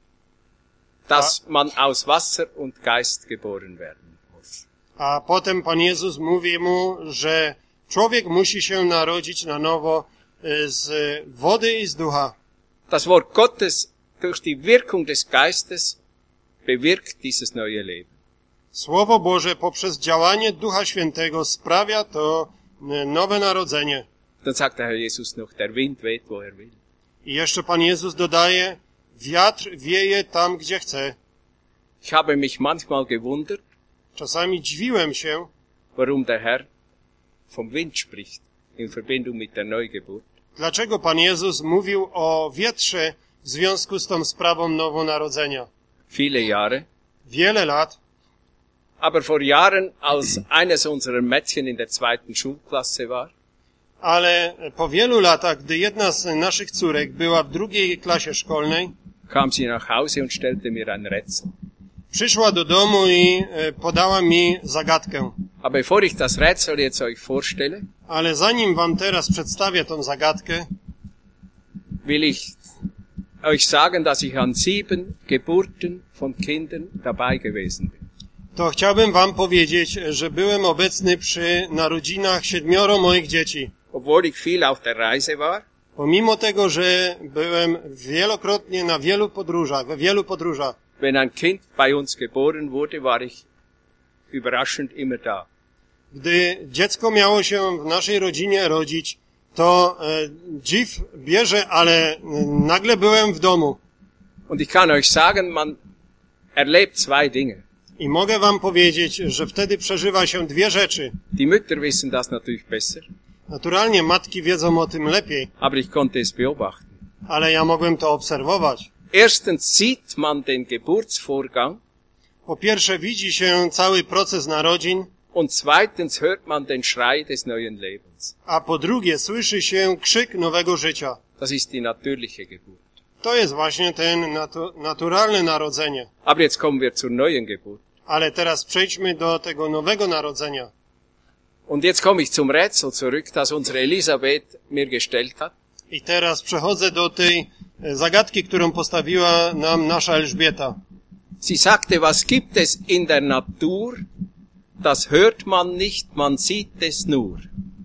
dass man aus Wasser und Geist geboren werden muss. A potem Pan Jezus mówi mu, że człowiek musi się narodzić na nowo z wody i z ducha. Das Wort Gottes durch die Wirkung des Geistes bewirkt dieses neue Leben. Słowo Boże poprzez działanie Ducha Świętego sprawia to nowe narodzenie. Dann sagt der Herr Jesus noch, der Wind weht, wo er will. I jeszcze Pan Jezus dodaje, wiatr wieje tam, gdzie chce. Ich habe mich manchmal gewundert, Czasami dziwiłem się, warum der Herr vom Wind spricht in Verbindung mit der Neugeburt. dlaczego Pan Jezus mówił o wietrze w związku z tą sprawą nowonarodzenia. Viele Jahre. Wiele lat, Aber vor Jahren, als eines unserer Mädchen in der 2. Schulklasse war, ale po wielu latach, gdy jedna z naszych córek była w 2. klasie szkolnej, kam sie nach Hause und stellte mir ein Rätsel. przyszła do domu i podała mi zagadkę. Aber bevor ich das Rätsel jetzt euch vorstelle, Ale zanim wam teraz przedstawię tą zagadkę, will ich euch sagen, dass ich an 7 Geburten von Kindern dabei gewesen bin. to chciałbym wam powiedzieć, że byłem obecny przy narodzinach 7 moich dzieci. Obwohl ich viel auf der Reise war, Pomimo tego, że byłem wielokrotnie na wielu podróżach, we wielu podróżach, wenn ein Kind bei uns geboren wurde, war ich überraschend immer da. gdy dziecko miało się w naszej rodzinie rodzić, to dziw bierze, ale nagle byłem w domu. Und ich kann euch sagen, man erlebt 2 Dinge. I mogę wam powiedzieć, że wtedy przeżywa się 2 rzeczy. Die Mütter wissen das natürlich besser, Naturalnie matki wiedzą o tym lepiej, aber ich konnte es beobachten. ale ja mogłem to obserwować. Erstens sieht man den Geburtsvorgang Po pierwsze widzi się cały proces narodzin, und zweitens hört man den Schrei des neuen Lebens. a po drugie słyszy się krzyk nowego życia. Das ist die natürliche Geburt. To jest właśnie ten naturalne narodzenie. Aber jetzt kommen wir zur neuen Geburt. Ale teraz przejdźmy do tego nowego narodzenia. Und jetzt komme ich zum Rätsel zurück, das unsere Elisabeth mir gestellt hat. I teraz przechodzę do tej zagadki, którą postawiła nam nasza Elżbieta. Sie sagte, was gibt es in der Natur? Das hört man nicht, man sieht es nur.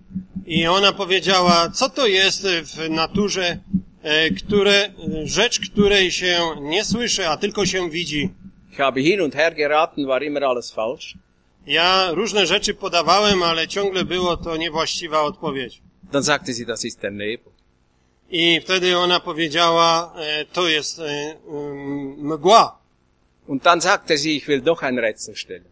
I ona powiedziała, co to jest w naturze, rzecz, której się nie słyszy, a tylko się widzi. Ich habe hin und her geraten, war immer alles falsch. Ja różne rzeczy podawałem, ale ciągle było to niewłaściwa odpowiedź. Dann sagte sie, das ist der Nebel. I wtedy ona powiedziała, to jest mgła. Und dann sagte sie, ich will doch ein Rätsel stellen.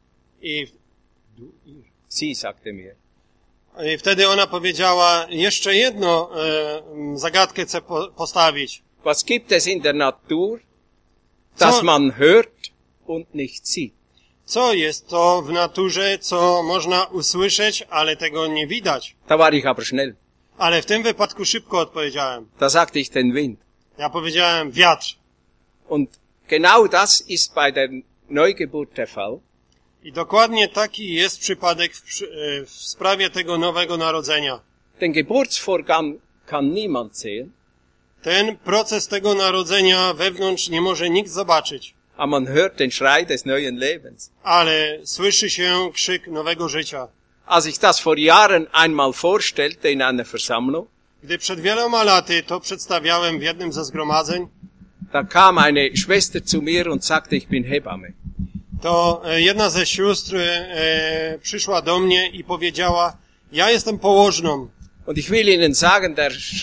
Sie sagte mir. I wtedy ona powiedziała, jeszcze jedno zagadkę chcę postawić. Was gibt es in der Natur, das man hört und nicht sieht? Co jest to w naturze, co można usłyszeć, ale tego nie widać? Da war ich aber schnell. Ale w tym wypadku szybko odpowiedziałem. Da sagte ich den Wind. Ja powiedziałem wiatr. Und genau das ist bei der Neugeburt der Fall. I dokładnie taki jest przypadek w sprawie tego nowego narodzenia. Den Geburtsvorgang kann niemand sehen. Ten proces tego narodzenia wewnątrz nie może nikt zobaczyć. Aber man hört den Schrei des neuen Lebens. Ale słyszy się krzyk nowego życia. Als ich das vor Jahren einmal vorstellte in einer Versammlung, Gdy przed wieloma laty to przedstawiałem w jednym ze zgromadzeń, da kam eine Schwester zu mir und sagte, ich bin Hebamme. to jedna ze sióstr przyszła do mnie i powiedziała, ja jestem położną. Und ich will Ihnen sagen,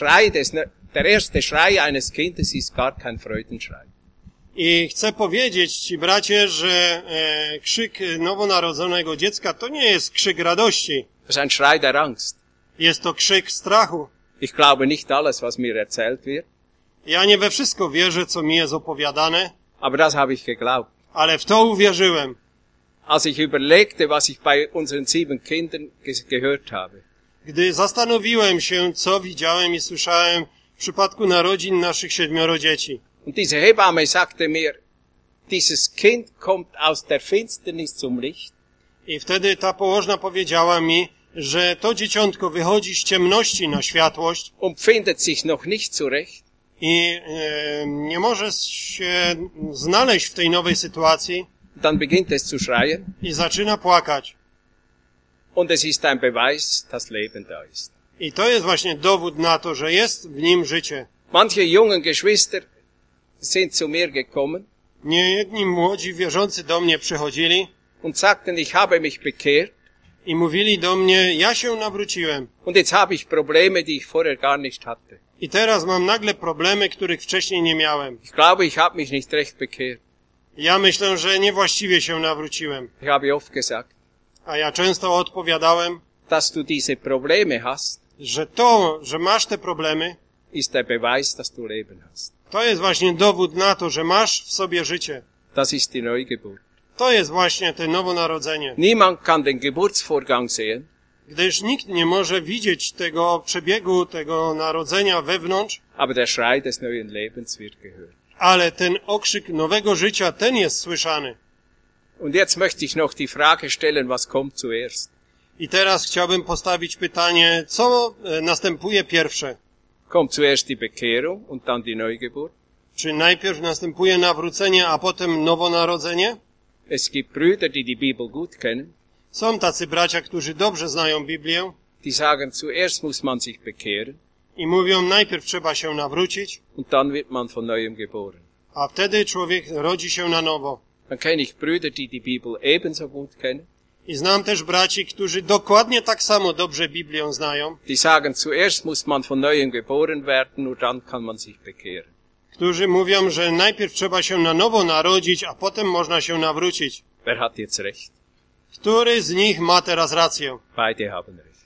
der erste Schrei eines Kindes ist gar kein Freudenschrei. I chcę powiedzieć ci, bracie, że krzyk nowonarodzonego dziecka to nie jest krzyk radości. Das ist ein Schrei der Angst. Jest to krzyk strachu. Ich glaube nicht alles, was mir erzählt wird, Ja nie we wszystko wierzę, co mi jest opowiadane, aber das habe ich geglaubt. ale w to uwierzyłem. Als ich überlegte, was ich bei unseren 7 Kindern gehört habe. Gdy zastanowiłem się, co widziałem i słyszałem w przypadku narodzin naszych 7 dzieci. Und diese Hebamme sagte mir, dieses Kind kommt aus der Finsternis zum Licht. I wtedy ta położna powiedziała mi, że to dzieciątko wychodzi z ciemności na światłość Und findet sich noch nicht zurecht. i nie może się znaleźć w tej nowej sytuacji Dann beginnt es zu schreien. i zaczyna płakać. Und es ist ein Beweis, dass Leben da ist. I to jest właśnie dowód na to, że jest w nim życie. Manche jungen Geschwister sind zu mir gekommen Niejedni młodzi wierzący do mnie przychodzili und sagten, ich habe mich bekehrt i mówili do mnie, ja się nawróciłem und jetzt habe ich Probleme, die ich vorher gar nicht hatte. i teraz mam nagle problemy, których wcześniej nie miałem. Ich glaube, ich habe mich nicht recht bekehrt. Ja myślę, że niewłaściwie się nawróciłem. Ich habe oft gesagt, A ja często odpowiadałem, dass du diese Probleme hast, że to, że masz te problemy, ist der Beweis, dass du Leben hast. to jest właśnie dowód na to, że masz w sobie życie. Das ist die Neugeburt. To jest właśnie te nowonarodzenie. Niemand kann den Geburtsvorgang sehen, Gdyż nikt nie może widzieć tego przebiegu, tego narodzenia wewnątrz, aber der Schrei des neuen Lebens wird gehört. ale ten okrzyk nowego życia, ten jest słyszany. Und jetzt möchte ich noch die Frage stellen, was kommt zuerst? I teraz chciałbym postawić pytanie, co następuje pierwsze? Kommt zuerst die Bekehrung und dann die Neugeburt? Czy najpierw następuje nawrócenie, a potem nowonarodzenie? Es gibt Brüder, die die Bibel gut kennen, Są tacy bracia, którzy dobrze znają Biblię die sagen, zuerst muss man sich bekehren i mówią, najpierw trzeba się nawrócić, und dann wird man von neuem geboren. a wtedy człowiek rodzi się na nowo. Dann kenne ich Brüder, die die Bibel ebenso gut kennen, I znam też braci, którzy dokładnie tak samo dobrze Biblię znają, die sagen, zuerst muss man von neuem geboren werden, nur dann kann man sich bekehren. którzy mówią, że najpierw trzeba się na nowo narodzić, a potem można się nawrócić. Wer hat jetzt recht? Który z nich ma teraz rację? Beide haben recht.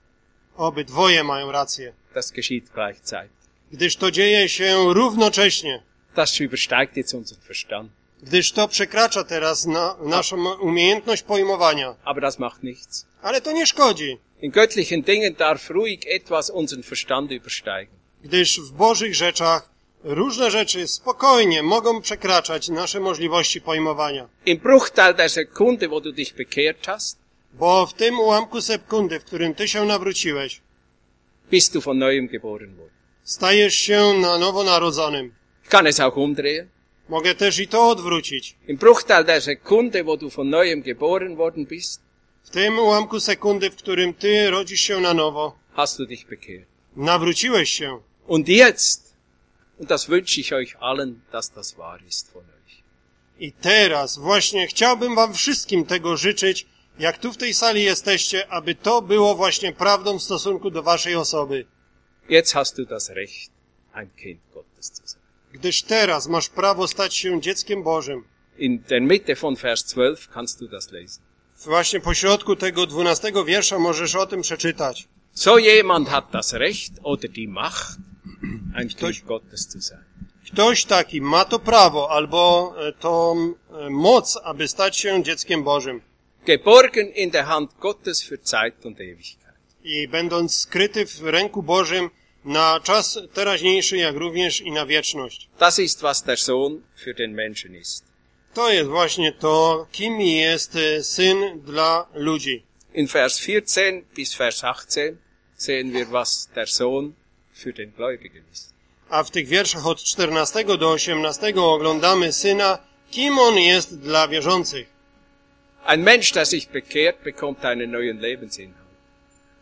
Obydwoje mają rację. Das geschieht gleichzeitig. Gdyż to dzieje się równocześnie. Das übersteigt jetzt unseren Verstand. Gdyż to przekracza teraz naszą umiejętność pojmowania. Aber das macht nichts. Ale to nie szkodzi. In göttlichen Dingen darf ruhig etwas unseren Verstand übersteigen. Gdyż w Bożych rzeczach różne rzeczy spokojnie mogą przekraczać nasze możliwości pojmowania. Im Bruchteil der Sekunde, wo du dich bekehrt hast, Bo w tym ułamku sekundy, w którym ty się nawróciłeś, bist du von neuem geboren worden. stajesz się na nowo narodzonym. Ich kann es auch umdrehen. Mogę też i to odwrócić. Im Bruchteil der Sekunde, wo du von neuem geboren worden bist, W tym ułamku sekundy, w którym ty rodzisz się na nowo, hast du dich bekehrt. nawróciłeś się. Und jetzt, und das wünsche ich euch allen, dass das wahr ist von euch. I teraz właśnie chciałbym wam wszystkim tego życzyć, jak tu w tej sali jesteście, aby to było właśnie prawdą w stosunku do waszej osoby. Jetzt hast du das Recht, ein Kind Gottes zu sein. Gdyż teraz masz prawo stać się dzieckiem Bożym. In der Mitte von Vers 12 kannst du das lesen. Właśnie po środku tego 12 wiersza możesz o tym przeczytać. So jemand hat das Recht oder die Macht, ein Kind Gottes zu sein. Ktoś taki ma to prawo albo tą moc, aby stać się dzieckiem Bożym. Geborgen in der Hand Gottes für Zeit und Ewigkeit. I będąc skryty w ręku Bożym na czas teraźniejszy, jak również i na wieczność. Das ist, was der Sohn für den Menschen ist. To jest właśnie to, kim jest Syn dla ludzi. In Vers 14 bis Vers 18 sehen wir, was der Sohn für den Gläubigen ist. A w tych wierszach od 14 do 18 oglądamy Syna, kim On jest dla wierzących. Ein Mensch, der sich bekehrt, bekommt einen neuen Lebensinhalt.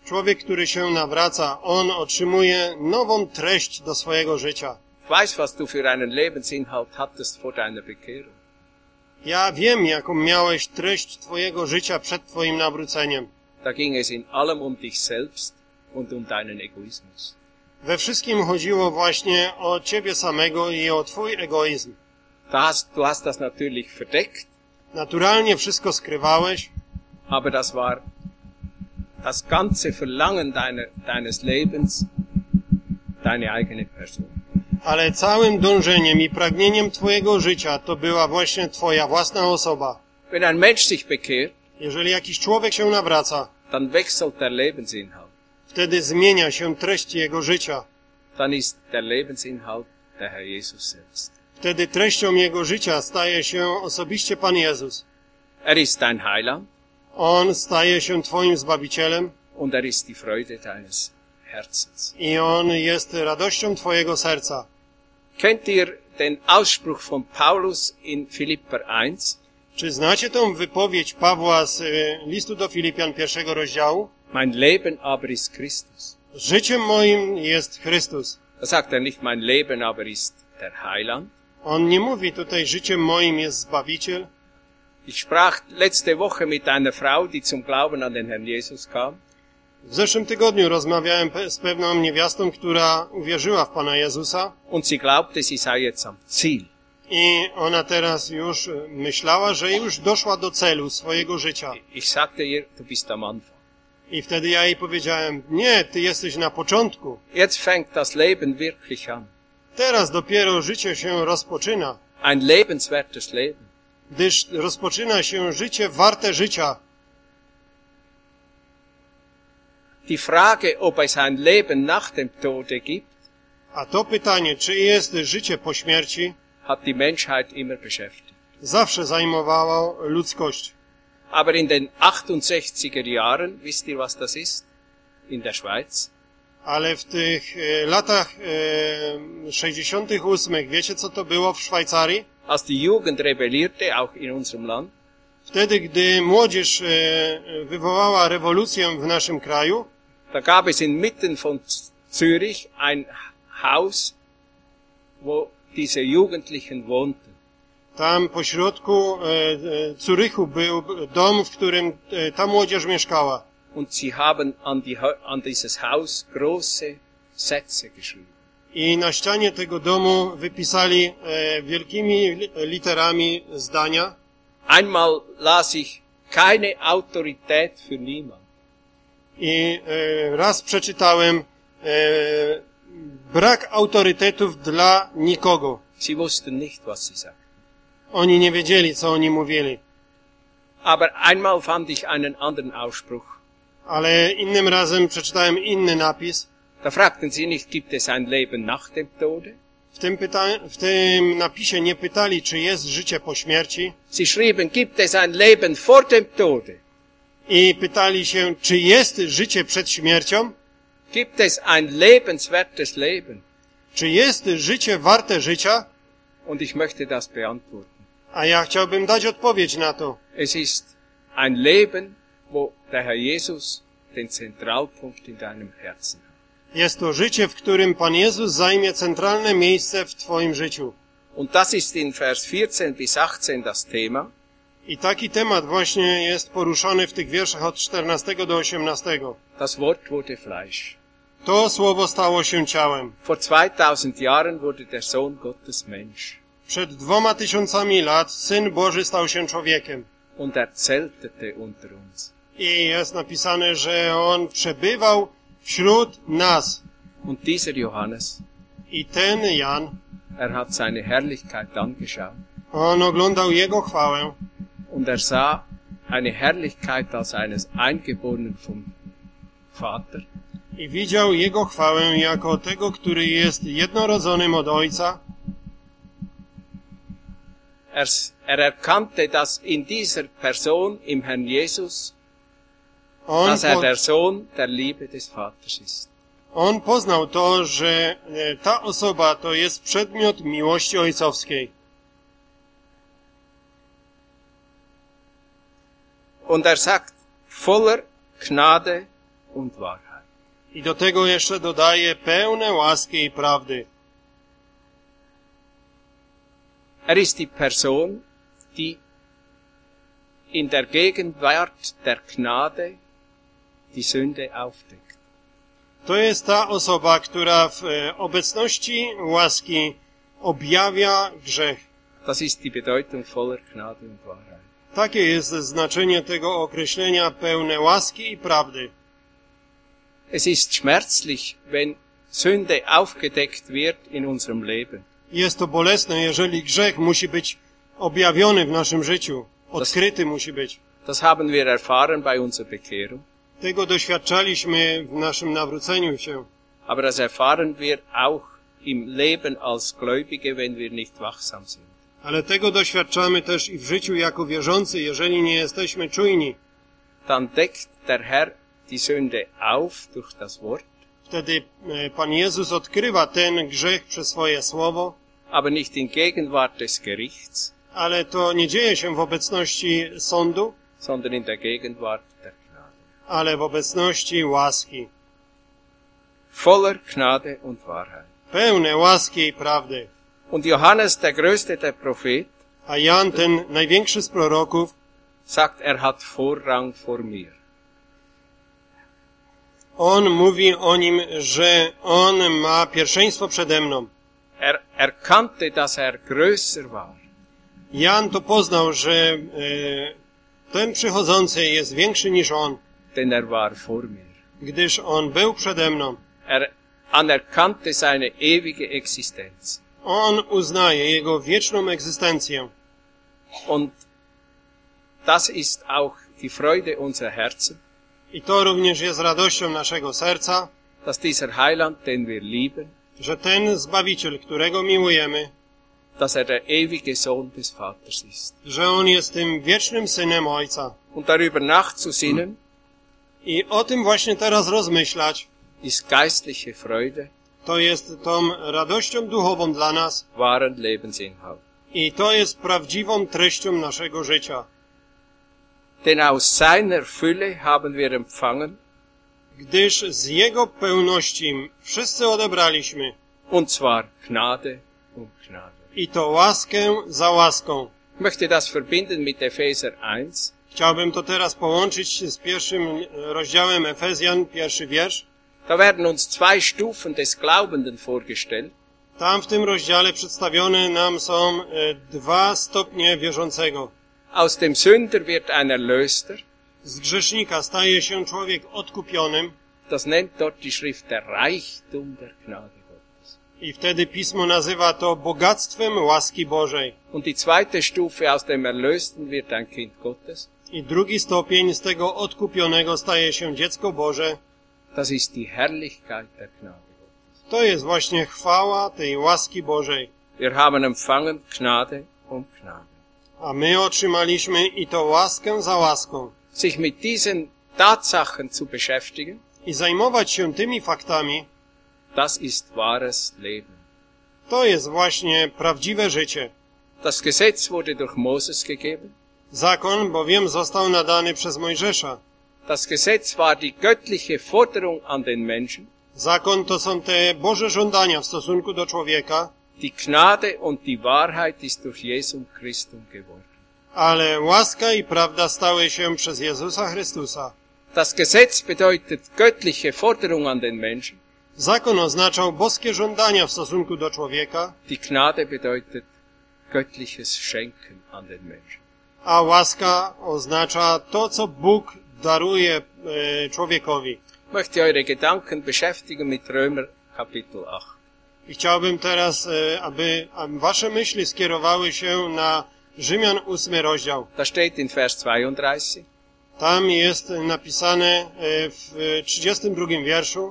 Człowiek, który się nawraca, on otrzymuje nową treść do swojego życia. Ich weiß, was du für einen Lebensinhalt hattest vor deiner Bekehrung. Ja wiem, jaką miałeś treść twojego życia przed twoim nawróceniem. Da ging es in allem um dich selbst und um deinen Egoismus. We wszystkim chodziło właśnie o ciebie samego i o twój egoizm. Du hast das natürlich verdeckt, Naturalnie wszystko skrywałeś, aber das war das ganze Verlangen deines Lebens, deine eigene Person. ale całym dążeniem i pragnieniem twojego życia to była właśnie twoja własna osoba. Wenn ein Mensch sich bekehrt, Jeżeli jakiś człowiek się nawraca, dann wechselt der Lebensinhalt. wtedy zmienia się treść jego życia. Dann ist der Lebensinhalt der Herr Jesus selbst. Wtedy treścią jego życia staje się osobiście Pan Jezus. Er ist dein Heiland On staje się twoim Zbawicielem und er ist die Freude deines Herzens. i On jest radością twojego serca. Kennt ihr den Ausspruch von Paulus in Philipper 1? Czy znacie tą wypowiedź Pawła z listu do Filipian 1 rozdziału? Mein Leben aber ist Christus. Życiem moim jest Chrystus. Da sagt er nicht, mein Leben aber ist der Heiland. On nie mówi tutaj, życiem moim jest Zbawiciel. Ich sprach letzte Woche mit einer Frau, die zum Glauben an den Herrn Jesus kam. W zeszłym tygodniu rozmawiałem z pewną niewiastą, która uwierzyła w Pana Jezusa Und sie glaubte, sie sei jetzt am Ziel. i ona teraz już myślała, że już doszła do celu swojego życia. Ich sagte ihr, du bist am Anfang. I wtedy ja jej powiedziałem, nie, ty jesteś na początku. Jetzt fängt das Leben wirklich an. Teraz dopiero życie się rozpoczyna, Ein lebenswertes Leben. gdyż rozpoczyna się życie warte życia. Die Frage, ob es ein Leben nach dem Tode gibt, A to pytanie, czy jest życie po śmierci, hat die Menschheit immer beschäftigt. zawsze zajmowało ludzkość. Aber in den 68er Jahren, wisst ihr, was das ist? In der Schweiz. Ale w tych latach 68, wiecie co to było w Szwajcarii? Als die Jugend rebellierte, auch in unserem Land, Wtedy, gdy młodzież wywołała rewolucję w naszym kraju, da gab es inmitten von Zürich ein Haus, wo diese Jugendlichen wohnten. tam po środku Zurychu był dom, w którym ta młodzież mieszkała. Und sie haben an dieses Haus große Sätze geschrieben. I na ścianie tego domu wypisali wielkimi literami zdania. Einmal las ich, keine Autorität für niemand. I raz przeczytałem brak autorytetów dla nikogo. Sie wussten nicht, was sie sagten. Oni nie wiedzieli, co oni mówili. Aber einmal fand ich einen anderen Ausspruch. Ale innym razem przeczytałem inny napis. Da fragten sie nicht, gibt es ein Leben nach dem Tode? W tym napisie nie pytali, czy jest życie po śmierci. Sie schrieben, gibt es ein Leben vor dem Tode? I pytali się, czy jest życie przed śmiercią? Gibt es ein lebenswertes Leben? Czy jest życie warte życia? Und ich möchte das beantworten. A ja chciałbym dać odpowiedź na to. Es ist ein Leben, wo der Herr Jesus den Zentralpunkt in deinem Herzen hat. Jest to życie, w którym Pan Jezus zajmie centralne miejsce w twoim życiu. Und das ist in Vers 14 bis 18 das Thema. I taki temat właśnie jest poruszony w tych wierszach od 14 do 18. Das Wort wurde Fleisch. To słowo stało się ciałem. Vor 2000 Jahren wurde der Sohn Gottes Mensch. Przed 2000 lat Syn Boży stał się człowiekiem. Und er zeltete unter uns. I jest napisane, że On przebywał wśród nas. Und dieser Johannes, I ten Jan, er hat seine Herrlichkeit angeschaut. on oglądał Jego chwałę Und er sah eine Herrlichkeit als eines Eingeborenen vom Vater. i widział Jego chwałę jako tego, który jest jednorodzonym od Ojca. Er erkannte, dass in dieser Person, im Herrn Jesus, On, dass er der Sohn der Liebe des Vaters ist. on poznał to, że ta osoba to jest przedmiot miłości ojcowskiej. Und er sagt, voller Gnade und Wahrheit. I do tego jeszcze dodaje pełne łaski i prawdy. Ist die Person, die in der Gegenwart der Gnade die Sünde aufdeckt. To jest ta osoba, która w obecności łaski objawia grzech. Das ist die Bedeutung voller Gnade und Wahrheit. Takie jest znaczenie tego określenia pełne łaski i prawdy. Es ist schmerzlich, wenn Sünde aufgedeckt wird in unserem Leben. Jest to bolesne, jeżeli grzech musi być objawiony w naszym życiu. Odkryty musi być. Das haben wir erfahren bei unserer Bekehrung. Tego doświadczaliśmy w naszym nawróceniu się. Aber das erfahren wir auch im Leben als Gläubige, wenn wir nicht wachsam sind. Ale tego doświadczamy też i w życiu jako wierzący, jeżeli nie jesteśmy czujni. Dann deckt der Herr die Sünde auf durch das Wort. Wtedy Pan Jezus odkrywa ten grzech przez swoje słowo, Aber nicht in Gegenwart des Gerichts, ale to nie dzieje się w obecności sądu, sondern in der Gegenwart der Gnade. ale w obecności łaski. Voller Gnade und Wahrheit. Pełne łaski i prawdy. Und Johannes, der größte der Prophet, A Jan, ten największy z proroków, sagt, hat Vorrang vor mir. on mówi o nim, że on ma pierwszeństwo przede mną. Erkannte, dass größer war. Jan to poznał, że ten przychodzący jest większy niż on, Denn war vor mir. gdyż on był przede mną. Anerkannte seine ewige Existenz. On uznaje jego wieczną egzystencję. Und das ist auch die Freude unserer Herzen, I to również jest radością naszego serca, dass dieser Heiland, den wir lieben, że ten Zbawiciel, którego miłujemy, dass der ewige Sohn des Vaters ist. że on jest tym wiecznym Synem Ojca. Und darüber nachzusinnen, I o tym właśnie teraz rozmyślać, ist geistliche Freude, to jest tą radością duchową dla nas wahren Lebensinhalt. i to jest prawdziwą treścią naszego życia. Denn aus seiner Fülle haben wir empfangen, Gdyż z Jego pełności wszyscy odebraliśmy, und zwar Gnade und Gnade. i to łaskę za łaską. Ich möchte das verbinden mit Epheser 1. Chciałbym to teraz połączyć z pierwszym rozdziałem Efezjan, 1 wiersz. Da werden uns zwei Stufen des Glaubenden vorgestellt. Tam w tym rozdziale przedstawione nam są 2 stopnie wierzącego. Aus dem Sünder wird ein Erlöster. Z grzesznika staje się człowiek odkupionym Das nennt dort die Schrift der Reichtum der Gnade Gottes. i wtedy Pismo nazywa to bogactwem łaski Bożej. Und die zweite Stufe aus dem Erlösten wird ein Kind Gottes. I drugi stopień z tego odkupionego staje się dziecko Boże. Das ist die Herrlichkeit der Gnade Gottes. To jest właśnie chwała tej łaski Bożej. Wir haben empfangen Gnade und Gnade. A my otrzymaliśmy i to łaskę za łaską. Sich mit diesen Tatsachen zu beschäftigen, I zajmować się tymi faktami, das ist wahres Leben. to jest właśnie prawdziwe życie. Das Gesetz wurde durch Moses gegeben. Zakon bowiem został nadany przez Mojżesza. Das Gesetz war die göttliche Forderung an den Menschen. Zakon to są te Boże żądania w stosunku do człowieka, Die Gnade und die Wahrheit ist durch Jesum Christum geworden. ale łaska i prawda stały się przez Jezusa Chrystusa. Das Gesetz bedeutet göttliche Forderung an den Menschen. Zakon oznaczał boskie żądania w stosunku do człowieka, Die Gnade bedeutet göttliches Schenken an den Menschen. a łaska oznacza to, co Bóg daruje człowiekowi. Ich möchte eure Gedanken beschäftigen mit Römer Kapitel 8. I chciałbym teraz, aby wasze myśli skierowały się na Rzymian 8 rozdział. Da steht in Vers 32. Tam jest napisane w 32 wierszu: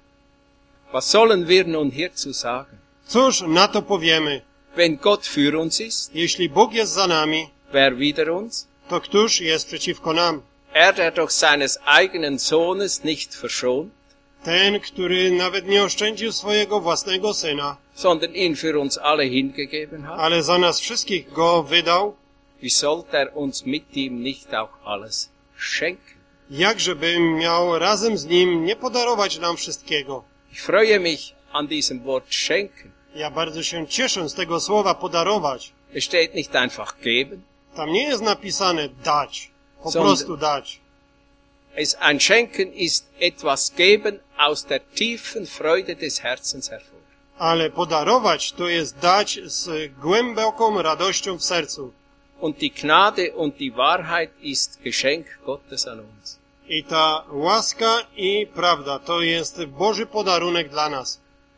Was sollen wir nun hierzu sagen? Cóż na to powiemy? Wenn Gott für uns ist, Jeśli Bóg jest za nami, wer wider uns? to któż jest przeciwko nam? Der doch seines eigenen Sohnes nicht verschont, Ten, który nawet nie oszczędził swojego własnego Syna, sondern ihn für uns alle hingegeben hat, ale za nas wszystkich go wydał, wie sollte uns mit ihm nicht auch alles schenken? jakżebym miał razem z Nim nie podarować nam wszystkiego. Ich freue mich an diesem Wort schenken. Ja bardzo się cieszę z tego słowa podarować. Es steht nicht einfach geben. Tam nie jest napisane dać, po Sondern- prostu dać. Ein Schenken ist etwas geben aus der tiefen Freude des Herzens hervor. Ale podarować to jest dać z głęboką radością w sercu. Und die Gnade und die Wahrheit ist Geschenk Gottes an uns. I ta łaska i prawda to jest Boży podarunek dla nas.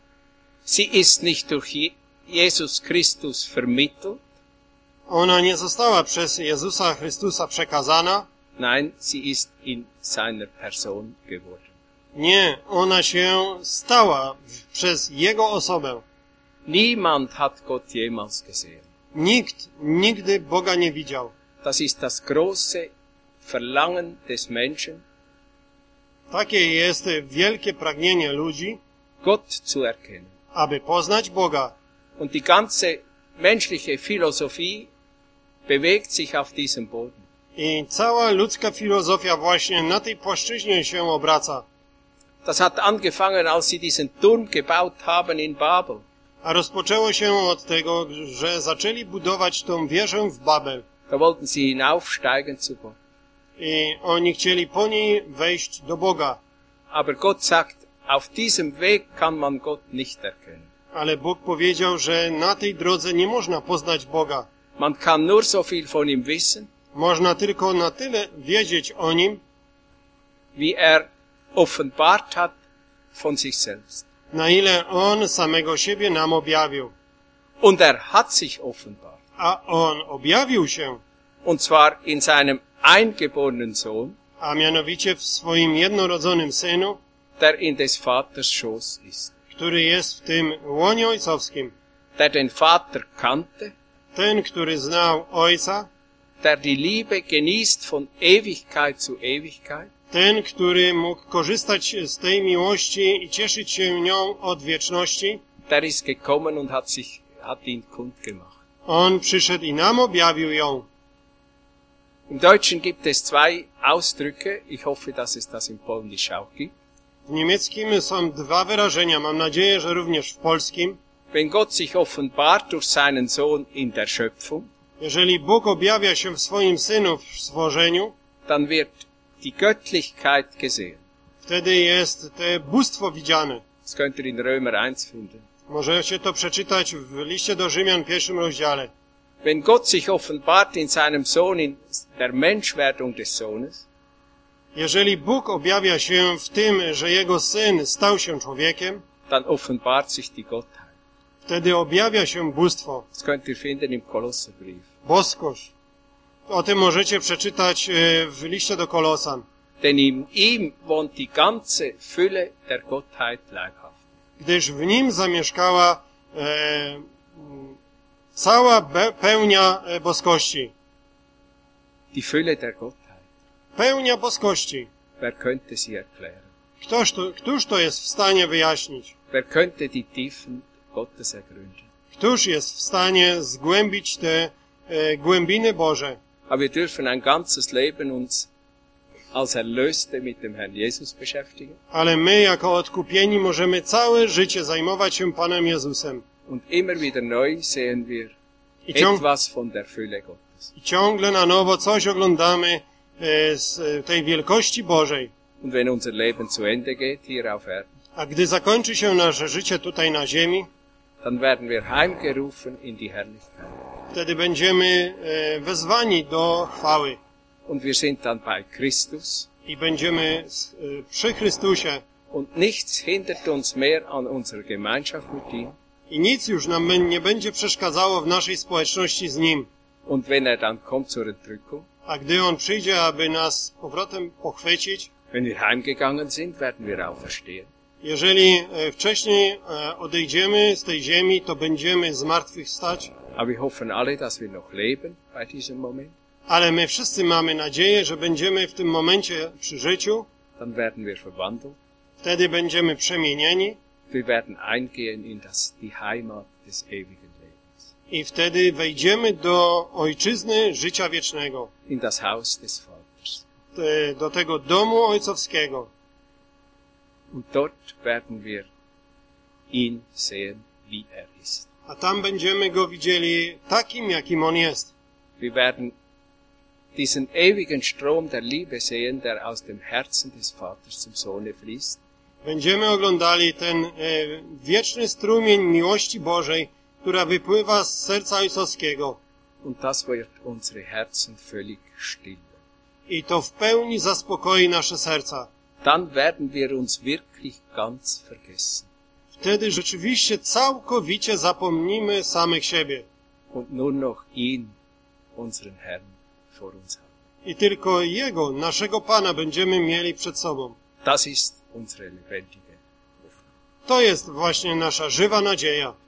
Sie ist nicht durch Jesus Christus vermittelt. Ona nie została przez Jezusa Chrystusa przekazana. Nein, sie ist in seiner Person geworden. Nie, ona się stała przez Jego osobę. Niemand hat Gott jemals gesehen. Nikt nigdy Boga nie widział. Das ist das große Verlangen des Menschen, Takie jest wielkie pragnienie ludzi, Gott zu erkennen. aby poznać Boga. Und die ganze menschliche Philosophie bewegt sich auf diesem Boden. I cała ludzka filozofia właśnie na tej płaszczyźnie się obraca. Das hat angefangen, als sie diesen Turm gebaut haben in Babel. A rozpoczęło się od tego, że zaczęli budować tą wieżę w Babel. Da wollten sie hinaufsteigen zu Gott. I oni chcieli po niej wejść do Boga. Aber Gott sagt, auf diesem Weg kann man Gott nicht erkennen. Ale Bóg powiedział, że na tej drodze nie można poznać Boga. Man kann nur so viel von ihm wissen, Można tylko na tyle wiedzieć o Nim, wie er offenbart hat von sich selbst. na ile On samego siebie nam objawił. Und er hat sich offenbart. A On objawił się, Und zwar in seinem eingeborenen Sohn, a mianowicie w swoim jednorodzonym Synu, der in des Vaters Schoß ist. który jest w tym łonie ojcowskim. Der den Vater kannte, Ten, który znał Ojca, der die Liebe genießt von Ewigkeit zu Ewigkeit, ten, który mógł korzystać z tej miłości i cieszyć się nią od wieczności, der ist gekommen und hat ihn kundgemacht. On przyszedł i nam objawił ją. Im Deutschen gibt es zwei Ausdrücke, ich hoffe, dass es das im Polnisch auch gibt. W niemieckim są dwa wyrażenia, mam nadzieję, że również w polskim. Wenn Gott sich offenbart durch seinen Sohn in der Schöpfung, Jeżeli Bóg objawia się w swoim Synu w stworzeniu, dann wird die Göttlichkeit gesehen. wtedy jest to bóstwo widziane. Das könnt ihr in Römer 1 finden. Możecie to przeczytać w liście do Rzymian, 1 rozdziale. Wenn Gott sich offenbart in seinem Sohn, in der Menschwerdung des Sohnes, Jeżeli Bóg objawia się w tym, że Jego Syn stał się człowiekiem, dann offenbart sich die Gottheit. wtedy objawia się bóstwo, Das könnt ihr finden im Kolosserbrief. boskość. O tym możecie przeczytać w liście do Kolosan. Denn in ihm wohnt die ganze Fülle der Gottheit leibhaft. Gdyż w Nim zamieszkała cała pełnia boskości. Die Fülle der Gottheit. Pełnia boskości. Wer könnte sie erklären? Któż to jest w stanie wyjaśnić? Wer könnte die Tiefen Gottes ergründen? Któż jest w stanie zgłębić te głębiny Boże? Aber wir dürfen ein ganzes Leben uns als Erlöste mit dem Herrn Jesus beschäftigen Ale my, jako odkupieni, możemy całe życie zajmować się Panem Jezusem. und immer wieder neu sehen wir I etwas von der Fülle Gottes. ciągle na nowo coś oglądamy z tej wielkości Bożej. Und wenn unser Leben zu Ende geht hier auf Erden, A gdy zakończy się nasze życie tutaj na ziemi, dann werden wir heimgerufen in die Herrlichkeit. wtedy będziemy wezwani do chwały Und wir sind dann bei Christus i będziemy przy Chrystusie und nichts hindert uns mehr an unserer Gemeinschaft mit ihm. i nic już nam nie będzie przeszkadzało w naszej społeczności z Nim. Und wenn er dann kommt zur Entrückung, A gdy On przyjdzie, aby nas z powrotem pochwycić, wenn wir heimgegangen sind, werden wir auferstehen. jeżeli wcześniej odejdziemy z tej ziemi, to będziemy zmartwychwstać, Aber wir hoffen alle, dass wir noch leben bei diesem Moment. ale my wszyscy mamy nadzieję, że będziemy w tym momencie przy życiu, Dann werden wir verwandelt. wtedy będziemy przemienieni Wir werden eingehen in die Heimat des ewigen Lebens. i wtedy wejdziemy do ojczyzny życia wiecznego, In das Haus des Vaters. do tego domu ojcowskiego. Und dort werden wir ihn sehen, wie er ist. A tam będziemy go widzieli takim, jakim on jest. Wir werden diesen ewigen Strom der Liebe sehen, der aus dem Herzen des Vaters zum Sohne fließt. Będziemy oglądali ten wieczny strumień miłości Bożej, która wypływa z serca ojcowskiego. Und das wird unsere Herzen völlig stillen. I to w pełni zaspokoi nasze serca. Dann werden wir uns wirklich ganz vergessen. Wtedy rzeczywiście całkowicie zapomnimy samych siebie. Und nur noch ihn, unseren Herrn, vor uns haben. I tylko Jego, naszego Pana, będziemy mieli przed sobą. Das ist unsere lebendige Hoffnung. To jest właśnie nasza żywa nadzieja.